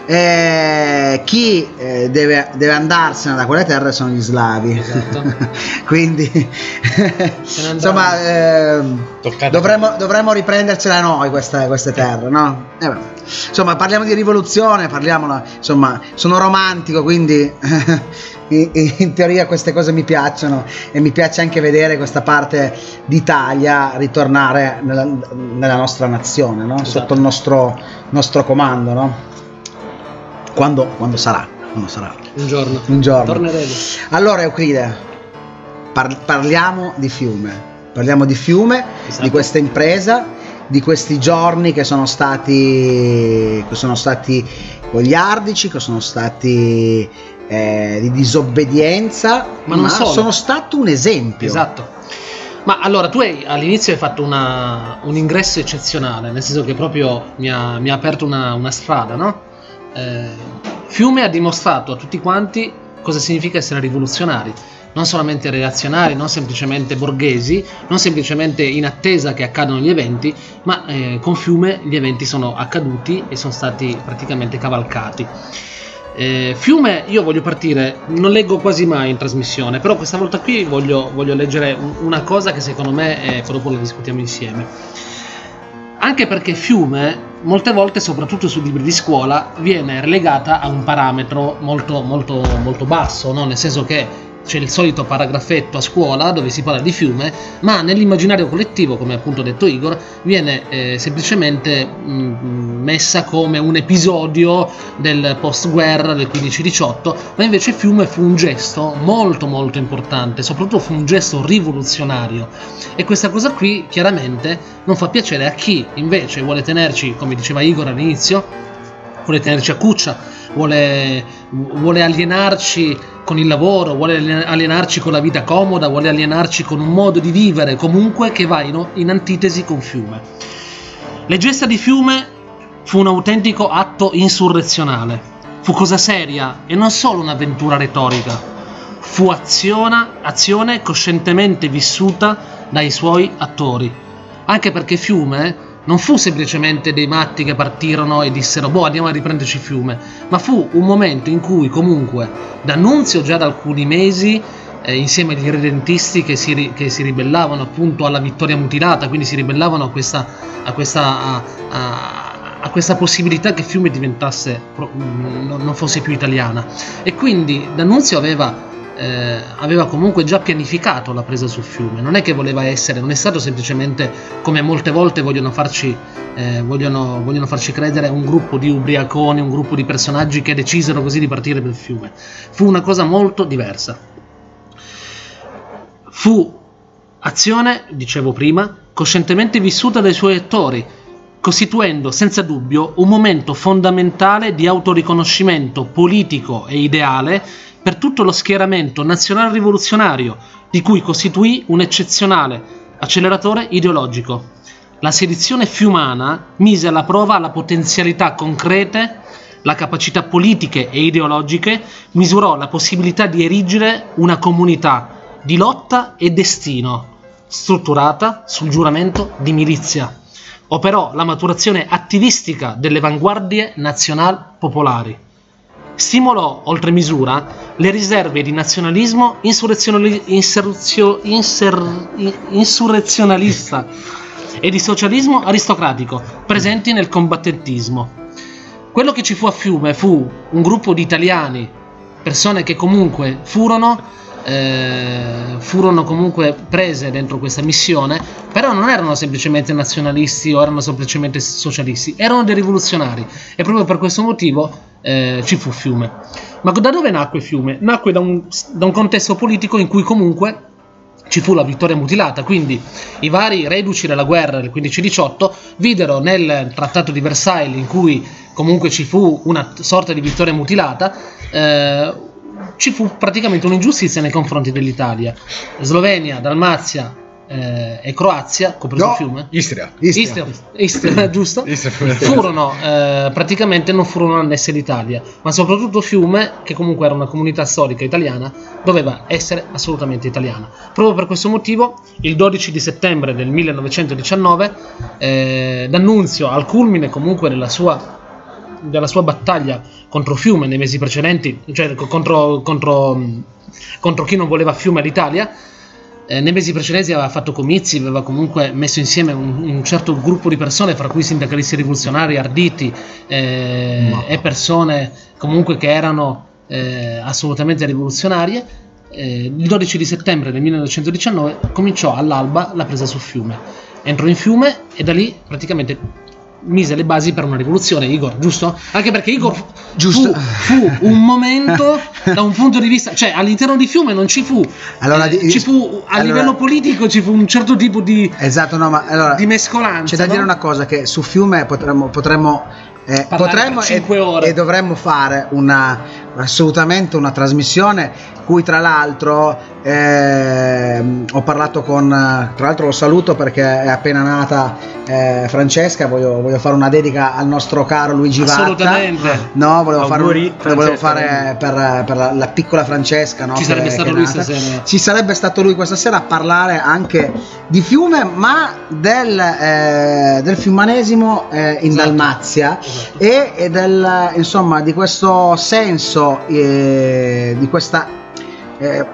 Eh, chi eh, deve, deve andarsene da quelle terre sono gli slavi, Esatto. quindi ne insomma eh, Toccate. dovremmo, dovremmo riprendercela noi queste, queste terre, no? Eh, beh. Insomma, parliamo di rivoluzione, parliamo, insomma, sono romantico, quindi in, in teoria queste cose mi piacciono e mi piace anche vedere questa parte d'Italia ritornare nella, nella nostra nazione, no? Esatto. Sotto il nostro, nostro comando, no? Quando, quando sarà, quando sarà. Un giorno. Un giorno. Torneremo. Allora Euclide, par- parliamo di Fiume, parliamo di Fiume, Esatto. di questa impresa, di questi giorni che sono stati, che sono stati goliardici, che sono stati eh, di disobbedienza, Ma non solo. sono stato un esempio. Esatto. Ma allora, tu hai, all'inizio hai fatto una, un ingresso eccezionale, nel senso che proprio mi ha, mi ha aperto una, una strada, no? Eh, Fiume ha dimostrato a tutti quanti cosa significa essere rivoluzionari, non solamente reazionari, non semplicemente borghesi, non semplicemente in attesa che accadano gli eventi, ma eh, con Fiume gli eventi sono accaduti e sono stati praticamente cavalcati. Eh, Fiume, io voglio partire, non leggo quasi mai in trasmissione, però questa volta qui voglio, voglio leggere una cosa che secondo me è, poi dopo la discutiamo insieme. Anche perché Fiume, molte volte, soprattutto sui libri di scuola, viene relegata a un parametro molto, molto, molto basso, no? Nel senso che c'è il solito paragrafetto a scuola dove si parla di Fiume, ma nell'immaginario collettivo, come appunto ha detto Igor, viene eh, semplicemente mh, messa come un episodio del post-guerra del quindici diciotto, ma invece Fiume fu un gesto molto molto importante, soprattutto fu un gesto rivoluzionario, e questa cosa qui chiaramente non fa piacere a chi invece vuole tenerci, come diceva Igor all'inizio, vuole tenerci a cuccia, vuole, vuole alienarci con il lavoro, vuole alienarci con la vita comoda, vuole alienarci con un modo di vivere comunque che va in, in antitesi con Fiume. Le gesta di Fiume fu un autentico atto insurrezionale, fu cosa seria e non solo un'avventura retorica, fu azione, azione coscientemente vissuta dai suoi attori, anche perché Fiume non fu semplicemente dei matti che partirono e dissero boh, andiamo a riprenderci Fiume, ma fu un momento in cui comunque D'Annunzio già da alcuni mesi eh, insieme agli irredentisti che si, che si ribellavano appunto alla vittoria mutilata, quindi si ribellavano a questa, a questa, a, a, a questa possibilità che Fiume diventasse, non fosse più italiana, e quindi D'Annunzio aveva Eh, aveva comunque già pianificato la presa sul Fiume, non è che voleva essere, non è stato semplicemente, come molte volte vogliono farci eh, vogliono, vogliono farci credere, un gruppo di ubriaconi, un gruppo di personaggi che decisero così di partire per Fiume. Fu una cosa molto diversa, fu azione, dicevo prima, coscientemente vissuta dai suoi attori, costituendo senza dubbio un momento fondamentale di autoriconoscimento politico e ideale per tutto lo schieramento nazionale rivoluzionario, di cui costituì un eccezionale acceleratore ideologico. La sedizione fiumana mise alla prova la potenzialità concrete, la capacità politiche e ideologiche, misurò la possibilità di erigere una comunità di lotta e destino, strutturata sul giuramento di milizia. Operò la maturazione attivistica delle avanguardie nazional popolari. Stimolò oltre misura le riserve di nazionalismo insurrezionali- insurrezio- inser- insurrezionalista e di socialismo aristocratico presenti nel combattentismo. Quello che ci fu a Fiume fu un gruppo di italiani, persone che comunque furono Eh, furono comunque prese dentro questa missione, però non erano semplicemente nazionalisti o erano semplicemente socialisti, erano dei rivoluzionari, e proprio per questo motivo eh, ci fu Fiume. Ma da dove nacque Fiume? Nacque da un, da un contesto politico in cui comunque ci fu la vittoria mutilata, quindi i vari reduci della guerra del quindici diciotto videro nel trattato di Versailles, in cui comunque ci fu una sorta di vittoria mutilata, eh, ci fu praticamente un'ingiustizia nei confronti dell'Italia. Slovenia, Dalmazia eh, e Croazia, compreso no, Fiume, Istria, Istria, Istria giusto? Istria, furono eh, praticamente non furono annesse all'Italia, ma soprattutto Fiume, che comunque era una comunità storica italiana, doveva essere assolutamente italiana. Proprio per questo motivo, il dodici di settembre del millenovecentodiciannove, eh, D'Annunzio, al culmine comunque della sua della sua battaglia contro Fiume nei mesi precedenti, cioè contro, contro, contro chi non voleva Fiume all'Italia, eh, nei mesi precedenti aveva fatto comizi, aveva comunque messo insieme un, un certo gruppo di persone, fra cui sindacalisti rivoluzionari arditi eh, no. e persone comunque che erano eh, assolutamente rivoluzionarie. Eh, il dodici di settembre del millenovecentodiciannove cominciò all'alba la presa sul Fiume. Entrò in Fiume e da lì praticamente mise le basi per una rivoluzione, Igor, giusto? Anche perché Igor giusto. Fu, fu un momento da un punto di vista, cioè all'interno di Fiume non ci fu, allora, eh, ci fu a allora, livello politico ci fu un certo tipo di esatto, no, ma allora, di mescolanza. C'è da no? dire una cosa, che su Fiume potremmo potremmo eh, potremmo cinque e, ore. e dovremmo fare una assolutamente una trasmissione, cui tra l'altro eh, ho parlato con, tra l'altro lo saluto perché è appena nata eh, Francesca, voglio, voglio fare una dedica al nostro caro Luigi Vatta. Assolutamente. No, volevo fare, Auguri, un, volevo Francesca. fare per, per la, la piccola Francesca, no, Ci che- sarebbe che stato è lui nata. stasera. Ci sarebbe stato lui questa sera a parlare anche di Fiume, ma del, eh, del fiumanesimo eh, in Esatto. Dalmazia Esatto. e, e del, insomma, di questo senso, eh, di questa eh,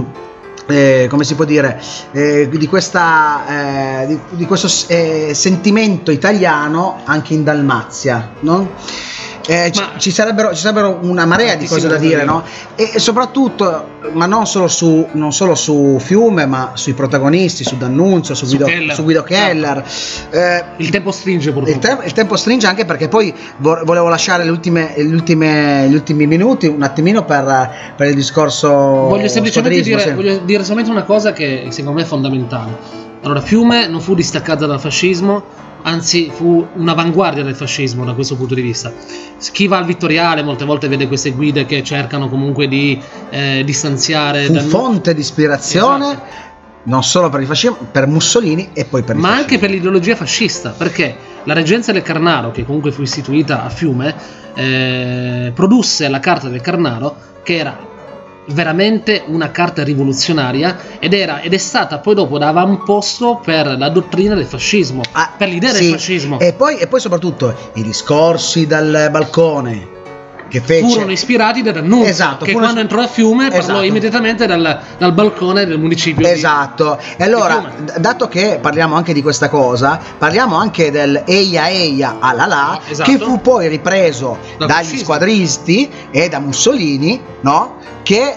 eh, come si può dire, eh, di questa eh, di, di questo eh, sentimento italiano anche in Dalmazia, no? Eh, ci, Ma- ci sarebbero, ci sarebbero una marea di cose da dire, no? E, e soprattutto, ma non solo su non solo su Fiume, ma sui protagonisti, su D'Annunzio, su Su Guido Keller. su Guido Keller. Eh, Il tempo stringe purtroppo. il, te- il tempo stringe, anche perché poi vo- volevo lasciare le ultime, le ultime- gli ultimi minuti un attimino per, per il discorso Voglio semplicemente squadrismo, dire, sì. voglio dire solamente una cosa che secondo me è fondamentale. Allora, Fiume non fu distaccata dal fascismo, anzi fu un'avanguardia del fascismo da questo punto di vista. Chi va al Vittoriale molte volte vede queste guide che cercano comunque di eh, distanziare Fu da- fonte di ispirazione Esatto. non solo per il fascismo, per Mussolini e poi per il ma fascismo. anche per l'ideologia fascista, perché la reggenza del Carnaro, che comunque fu istituita a Fiume, eh, produsse la carta del Carnaro, che era veramente una carta rivoluzionaria ed era ed è stata poi dopo da avamposto per la dottrina del fascismo, Ah, per l'idea sì. del fascismo. E poi, e poi soprattutto i discorsi dal balcone che fece Furono ispirati da D'Annunzio, Esatto, che furono- quando entrò a Fiume parlò Esatto. immediatamente dal, dal balcone del municipio. di- Esatto, e allora, Fiume. d- dato che parliamo anche di questa cosa, parliamo anche del Eia Eia alla la, Esatto. che fu poi ripreso Dal dagli fascismo. squadristi e da Mussolini, no? Che,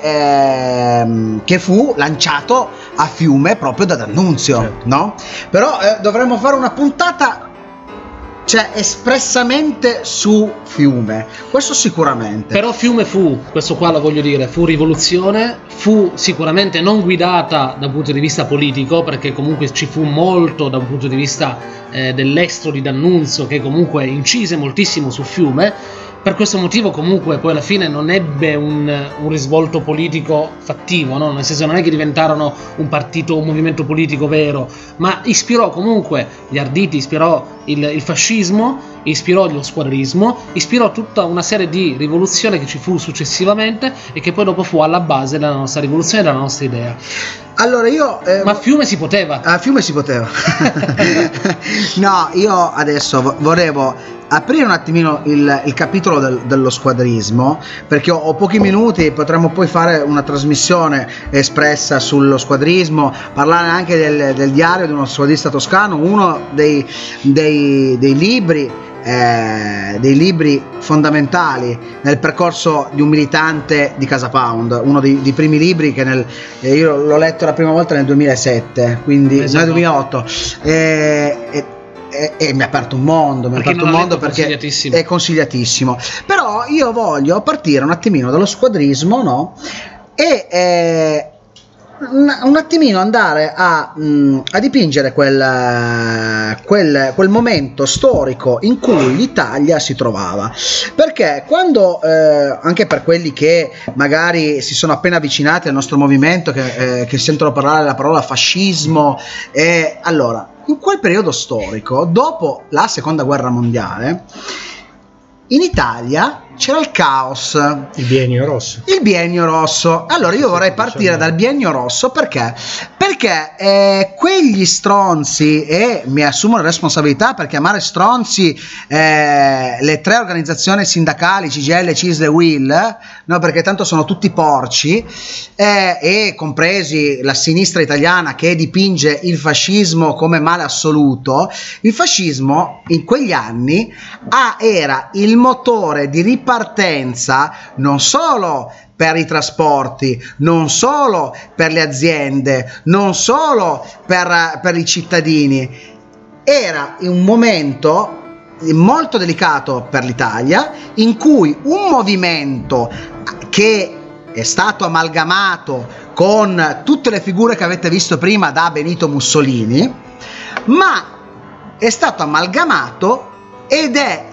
ehm, che fu lanciato a Fiume proprio da D'Annunzio, Certo. no? Però eh, dovremmo fare una puntata, cioè, espressamente su Fiume, questo sicuramente. Però Fiume fu, questo qua lo voglio dire, fu rivoluzione, fu sicuramente non guidata da un punto di vista politico, perché comunque ci fu molto da un punto di vista eh, dell'estro di D'Annunzio, che comunque incise moltissimo su Fiume. Per questo motivo comunque poi alla fine non ebbe un, un risvolto politico fattivo, no? Nel senso, non è che diventarono un partito, un movimento politico vero, ma ispirò comunque gli arditi, ispirò il, il fascismo, ispirò lo squadrismo, ispirò tutta una serie di rivoluzioni che ci fu successivamente e che poi dopo fu alla base della nostra rivoluzione e della nostra idea. Allora io eh, Ma a Fiume si poteva. a Fiume si poteva. No, io adesso vo- volevo aprire un attimino il, il capitolo del- dello squadrismo, perché ho, ho pochi minuti, potremmo poi fare una trasmissione espressa sullo squadrismo, parlare anche del, del diario di uno squadrista toscano, uno dei, dei, dei libri eh, dei libri fondamentali nel percorso di un militante di Casa Pound, uno dei, dei primi libri che nel, eh, io l'ho letto la prima volta nel duemilasette, quindi Esatto. nel duemilaotto, e, e, e- e mi ha aperto un mondo, mi ha Per chi aperto un non l'ha mondo letto, perché consigliatissimo. è consigliatissimo. Però io voglio partire un attimino dallo squadrismo, no? E eh, un, un attimino andare a, mh, a dipingere quel, quel, quel momento storico in cui l'Italia si trovava, perché quando eh, anche per quelli che magari si sono appena avvicinati al nostro movimento, che, eh, che sentono parlare della parola fascismo, e allora in quel periodo storico, dopo la seconda guerra mondiale, in Italia c'era il caos, Il biennio rosso. il biennio rosso. Allora io vorrei partire dal biennio rosso perché perché eh, quegli stronzi, e mi assumo la responsabilità per chiamare stronzi eh, le tre organizzazioni sindacali C G I L, C I S L e U I L, no, perché tanto sono tutti porci, eh, e compresi la sinistra italiana che dipinge il fascismo come male assoluto. Il fascismo in quegli anni ah, era il motore di ripartenza non solo per i trasporti, non solo per le aziende, non solo per, per i cittadini. Era un momento molto delicato per l'Italia, in cui un movimento che è stato amalgamato con tutte le figure che avete visto prima da Benito Mussolini, ma è stato amalgamato ed è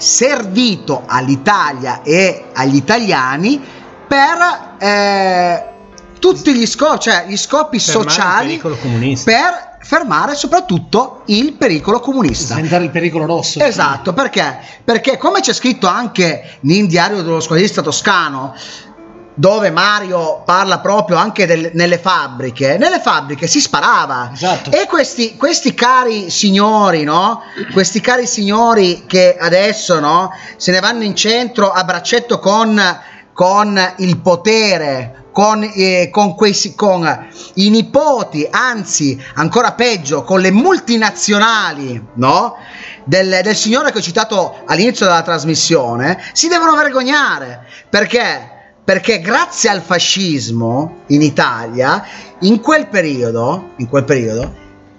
servito all'Italia e agli italiani per eh, tutti gli scopi, cioè gli scopi Fermare il sociali pericolo comunista. per fermare soprattutto il pericolo comunista. Sventare il pericolo rosso. Esatto, perché? Perché come c'è scritto anche in Diario dello squadrista toscano, dove Mario parla proprio anche del, nelle fabbriche, nelle fabbriche si sparava. Esatto. E questi, questi cari signori, no? Questi cari signori che adesso, no? Se ne vanno in centro a braccetto con, con il potere, con, eh, con, quei, con i nipoti, anzi ancora peggio con le multinazionali, no? Del, del signore che ho citato all'inizio della trasmissione, si devono vergognare. Perché? Perché grazie al fascismo in Italia, in quel periodo, in quel periodo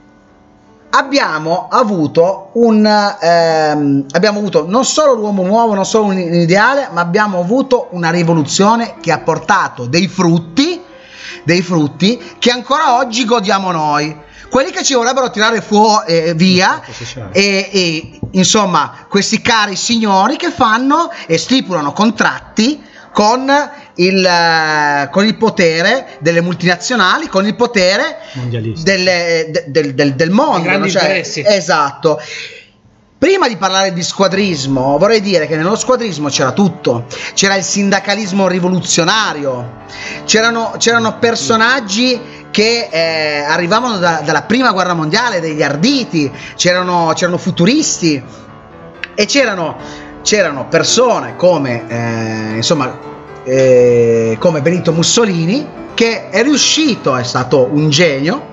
abbiamo avuto un ehm, abbiamo avuto non solo l'uomo nuovo, non solo un ideale, ma abbiamo avuto una rivoluzione che ha portato dei frutti, dei frutti che ancora oggi godiamo noi. Quelli che ci vorrebbero tirare fuori eh, via e, e insomma questi cari signori che fanno e stipulano contratti con il, uh, con il potere delle multinazionali, con il potere delle, de, del, del, del mondo, grandi cioè, interessi. Esatto. Prima di parlare di squadrismo, vorrei dire che nello squadrismo c'era tutto. C'era il sindacalismo rivoluzionario, c'erano, c'erano personaggi che eh, arrivavano da, dalla prima guerra mondiale, degli arditi, c'erano, c'erano futuristi e c'erano c'erano persone come eh, insomma eh, come Benito Mussolini, che è riuscito, è stato un genio,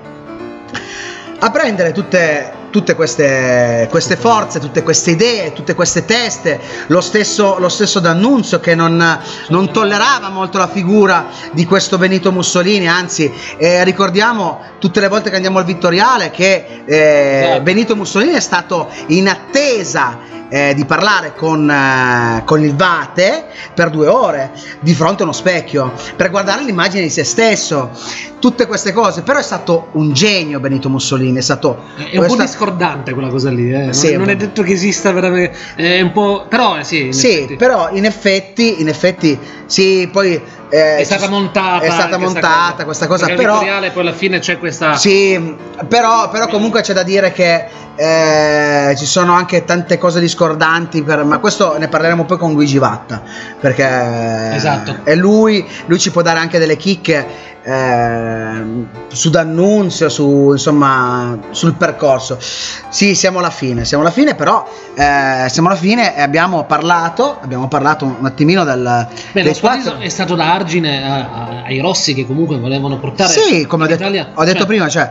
a prendere tutte tutte queste, queste forze, tutte queste idee, tutte queste teste, lo stesso, lo stesso D'Annunzio che non, non tollerava molto la figura di questo Benito Mussolini, anzi eh, ricordiamo tutte le volte che andiamo al Vittoriale che eh, Benito Mussolini è stato in attesa Eh, di parlare con, eh, con il Vate per due ore di fronte a uno specchio per guardare l'immagine di se stesso, tutte queste cose. Però è stato un genio Benito Mussolini, è stato è un po' sta... discordante quella cosa lì, eh? non, sì, non è detto che esista veramente, è un po', però eh, sì, in sì effetti. però in effetti in effetti sì, poi eh, è stata montata è stata questa montata cosa. questa cosa, Perché però poi alla fine c'è questa sì, però, però comunque c'è da dire che eh, ci sono anche tante cose discordanti, per, ma questo ne parleremo poi con Luigi Vatta, perché esatto. è lui, lui ci può dare anche delle chicche eh, su D'Annunzio, su insomma sul percorso. Sì, siamo alla fine, siamo alla fine, però eh, siamo alla fine e abbiamo parlato, abbiamo parlato un attimino del Beh, lo quattro... è stato da argine a, a, ai Rossi che comunque volevano portare sì, come ho detto, ho detto cioè... prima, cioè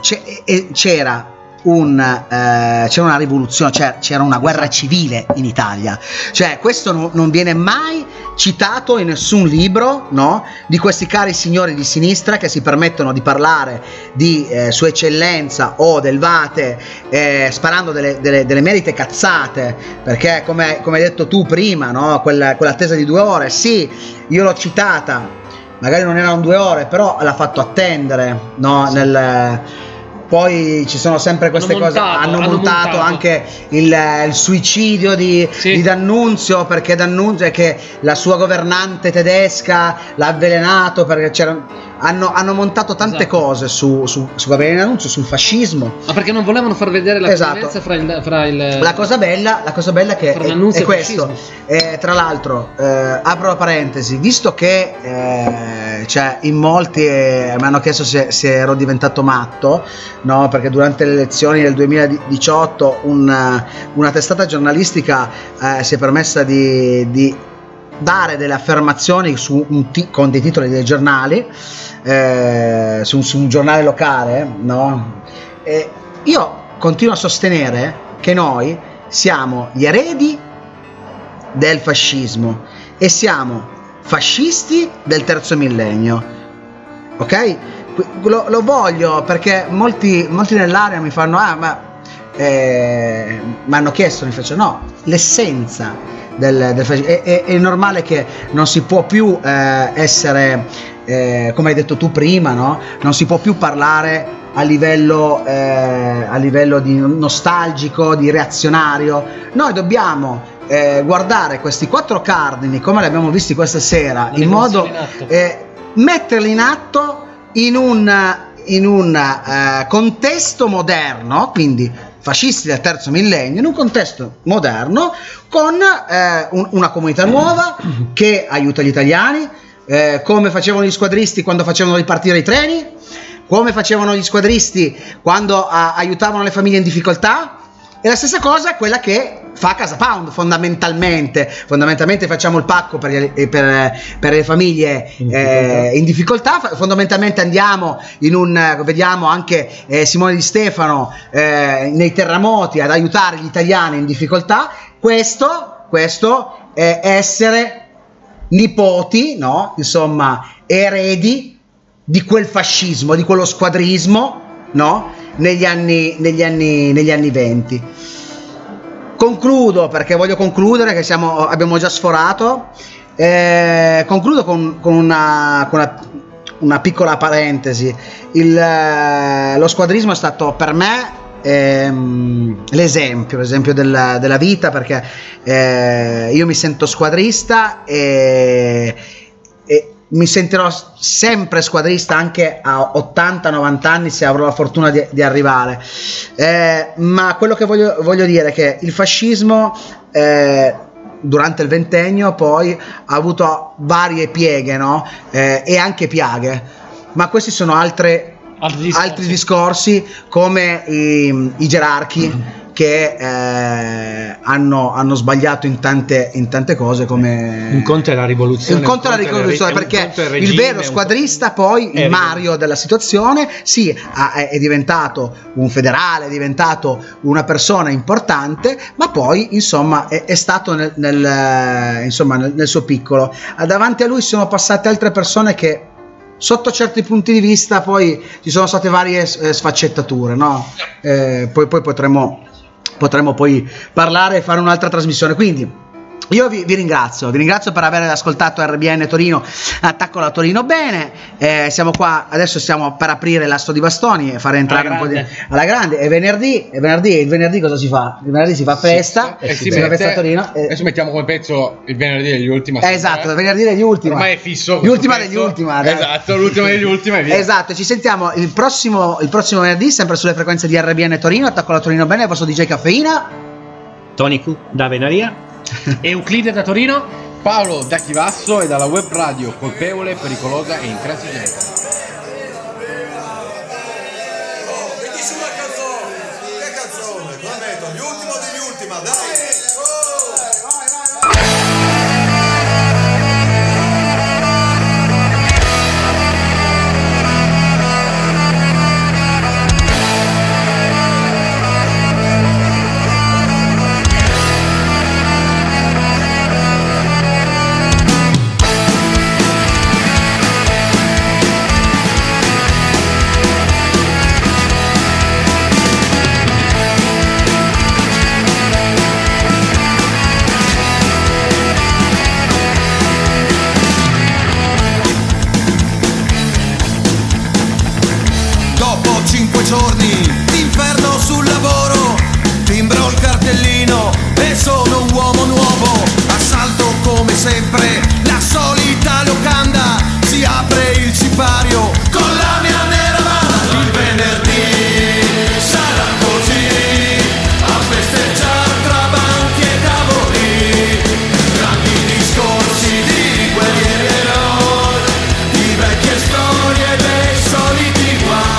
c'era un eh, c'era una rivoluzione, cioè c'era una guerra civile in Italia, cioè questo no, non viene mai citato in nessun libro, no? Di questi cari signori di sinistra che si permettono di parlare di eh, Sua Eccellenza o del Vate eh, sparando delle, delle, delle merite cazzate, perché come, come hai detto tu prima, no? Quella, quell'attesa di due ore, sì, io l'ho citata, magari non erano due ore, però l'ha fatto attendere, no? Sì. Nel poi ci sono sempre queste hanno cose, montato, hanno, hanno montato, montato anche il, il suicidio di, sì. di D'Annunzio, perché D'Annunzio è che la sua governante tedesca l'ha avvelenato, perché c'era, hanno, hanno montato tante esatto. cose su, su, su Gabriele D'Annunzio, sul fascismo. Ma perché non volevano far vedere la esatto. differenza fra il, fra il la cosa bella, la cosa bella che è, è questo. Eh, tra l'altro, eh, apro la parentesi, visto che eh, cioè, in molti eh, mi hanno chiesto se, se ero diventato matto, no, perché durante le elezioni del duemiladiciotto una, una testata giornalistica eh, si è permessa di, di dare delle affermazioni su un t- con dei titoli dei giornali eh, su, su un giornale locale, no? E io continuo a sostenere che noi siamo gli eredi del fascismo e siamo fascisti del terzo millennio, ok? Lo, lo voglio perché molti, molti nell'area mi fanno ah ma eh, mi hanno chiesto, mi faccio no, l'essenza del, del fascismo, è, è, è normale che non si può più eh, essere eh, come hai detto tu prima, no? Non si può più parlare a livello eh, a livello di nostalgico, di reazionario. Noi dobbiamo eh, guardare questi quattro cardini come li abbiamo visti questa sera, in modo eh, metterli in atto in un, in un uh, contesto moderno, quindi fascisti del terzo millennio, in un contesto moderno con eh, un, una comunità nuova che aiuta gli italiani, eh, come facevano gli squadristi quando facevano ripartire i treni, come facevano gli squadristi quando a, aiutavano le famiglie in difficoltà. E la stessa cosa è quella che fa Casa Pound fondamentalmente. Fondamentalmente facciamo il pacco per, gli, per, per le famiglie in difficoltà. Eh, in difficoltà. Fondamentalmente andiamo in un, vediamo anche eh, Simone Di Stefano eh, nei terremoti ad aiutare gli italiani in difficoltà. Questo, questo è essere nipoti, no? Insomma, eredi di quel fascismo, di quello squadrismo, no? Negli anni, negli anni, negli anni venti. Concludo perché voglio concludere, che siamo, abbiamo già sforato. Eh, concludo con, con, una, con una, una piccola parentesi. Il, eh, lo squadrismo è stato per me ehm, l'esempio, l'esempio della, della vita, perché eh, io mi sento squadrista e, e mi sentirò sempre squadrista anche a ottanta novanta anni, se avrò la fortuna di, di arrivare. Eh, ma quello che voglio, voglio dire è che il fascismo eh, durante il ventennio poi ha avuto varie pieghe, no? Eh, e anche piaghe, ma questi sono altre, altri, discorsi. altri discorsi come i, i gerarchi che eh, hanno, hanno sbagliato in tante, in tante cose, come un conto è la rivoluzione, un conto è la rivoluzione, perché il, il vero squadrista poi, il Mario della situazione, sì, è, è diventato un federale, è diventato una persona importante, ma poi insomma è, è stato nel, nel, insomma, nel, nel suo piccolo. Davanti a lui sono passate altre persone che sotto certi punti di vista poi ci sono state varie sfaccettature, no? Eh, poi, poi potremo potremmo poi parlare e fare un'altra trasmissione. Quindi io vi, vi ringrazio, vi ringrazio per aver ascoltato R B N Torino, Attacco alla Torino Bene. Eh, siamo qua, adesso stiamo per aprire l'Asto di Bastoni e fare entrare un po' di alla grande. È venerdì, è venerdì, il venerdì cosa si fa? Il venerdì si fa festa, sì, si, si si mette, fa festa a Torino. Eh, adesso mettiamo come pezzo il venerdì degli Ultima. Eh, esatto, il venerdì degli Ultima. Ormai è fisso. Gli Ultima pezzo. degli Ultima. Esatto, l'ultima degli Ultima e via. Esatto, ci sentiamo il prossimo, il prossimo venerdì, sempre sulle frequenze di R B N Torino, Attacco alla Torino Bene, il vostro D J Caffeina. Tony Q da Venaria. Euclide da Torino. Paolo da Chivasso e dalla web radio Colpevole, Pericolosa e Intransigente. Oh, bellissima canzone! Che canzone? La metto, gli ultimi degli ultima, dai! Giorni d'inferno sul lavoro, timbro il cartellino e sono un uomo nuovo. Assalto come sempre la solita locanda, si apre il sipario con la mia nera banda. Il venerdì sarà così, a festeggiare tra banchi e tavoli, grandi discorsi di guerrieri eroi, di vecchie storie dei soliti guai.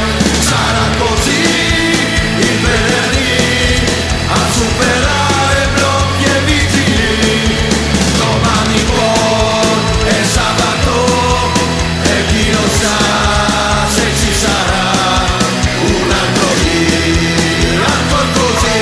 Superare blocchi e vigili, domani buon è sabato e chi lo sa se ci sarà un altro dia, ancora così.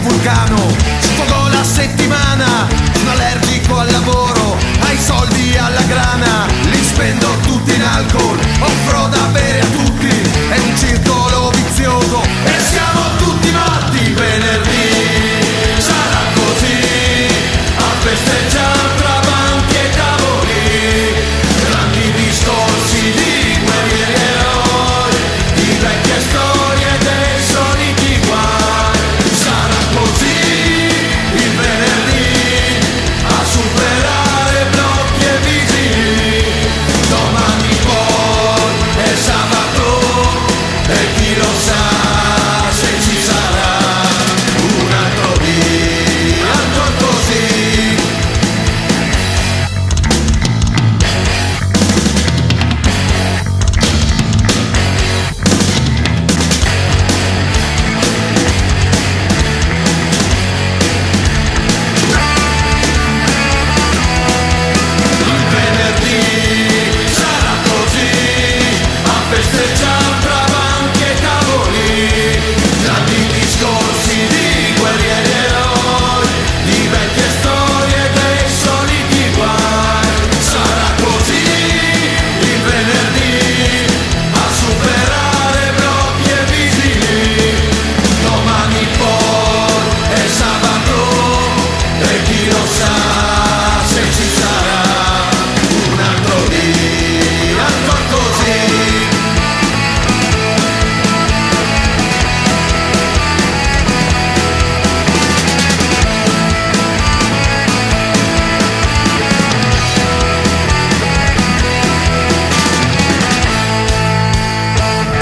Sfogò la settimana, sono allergico al lavoro, ai soldi, alla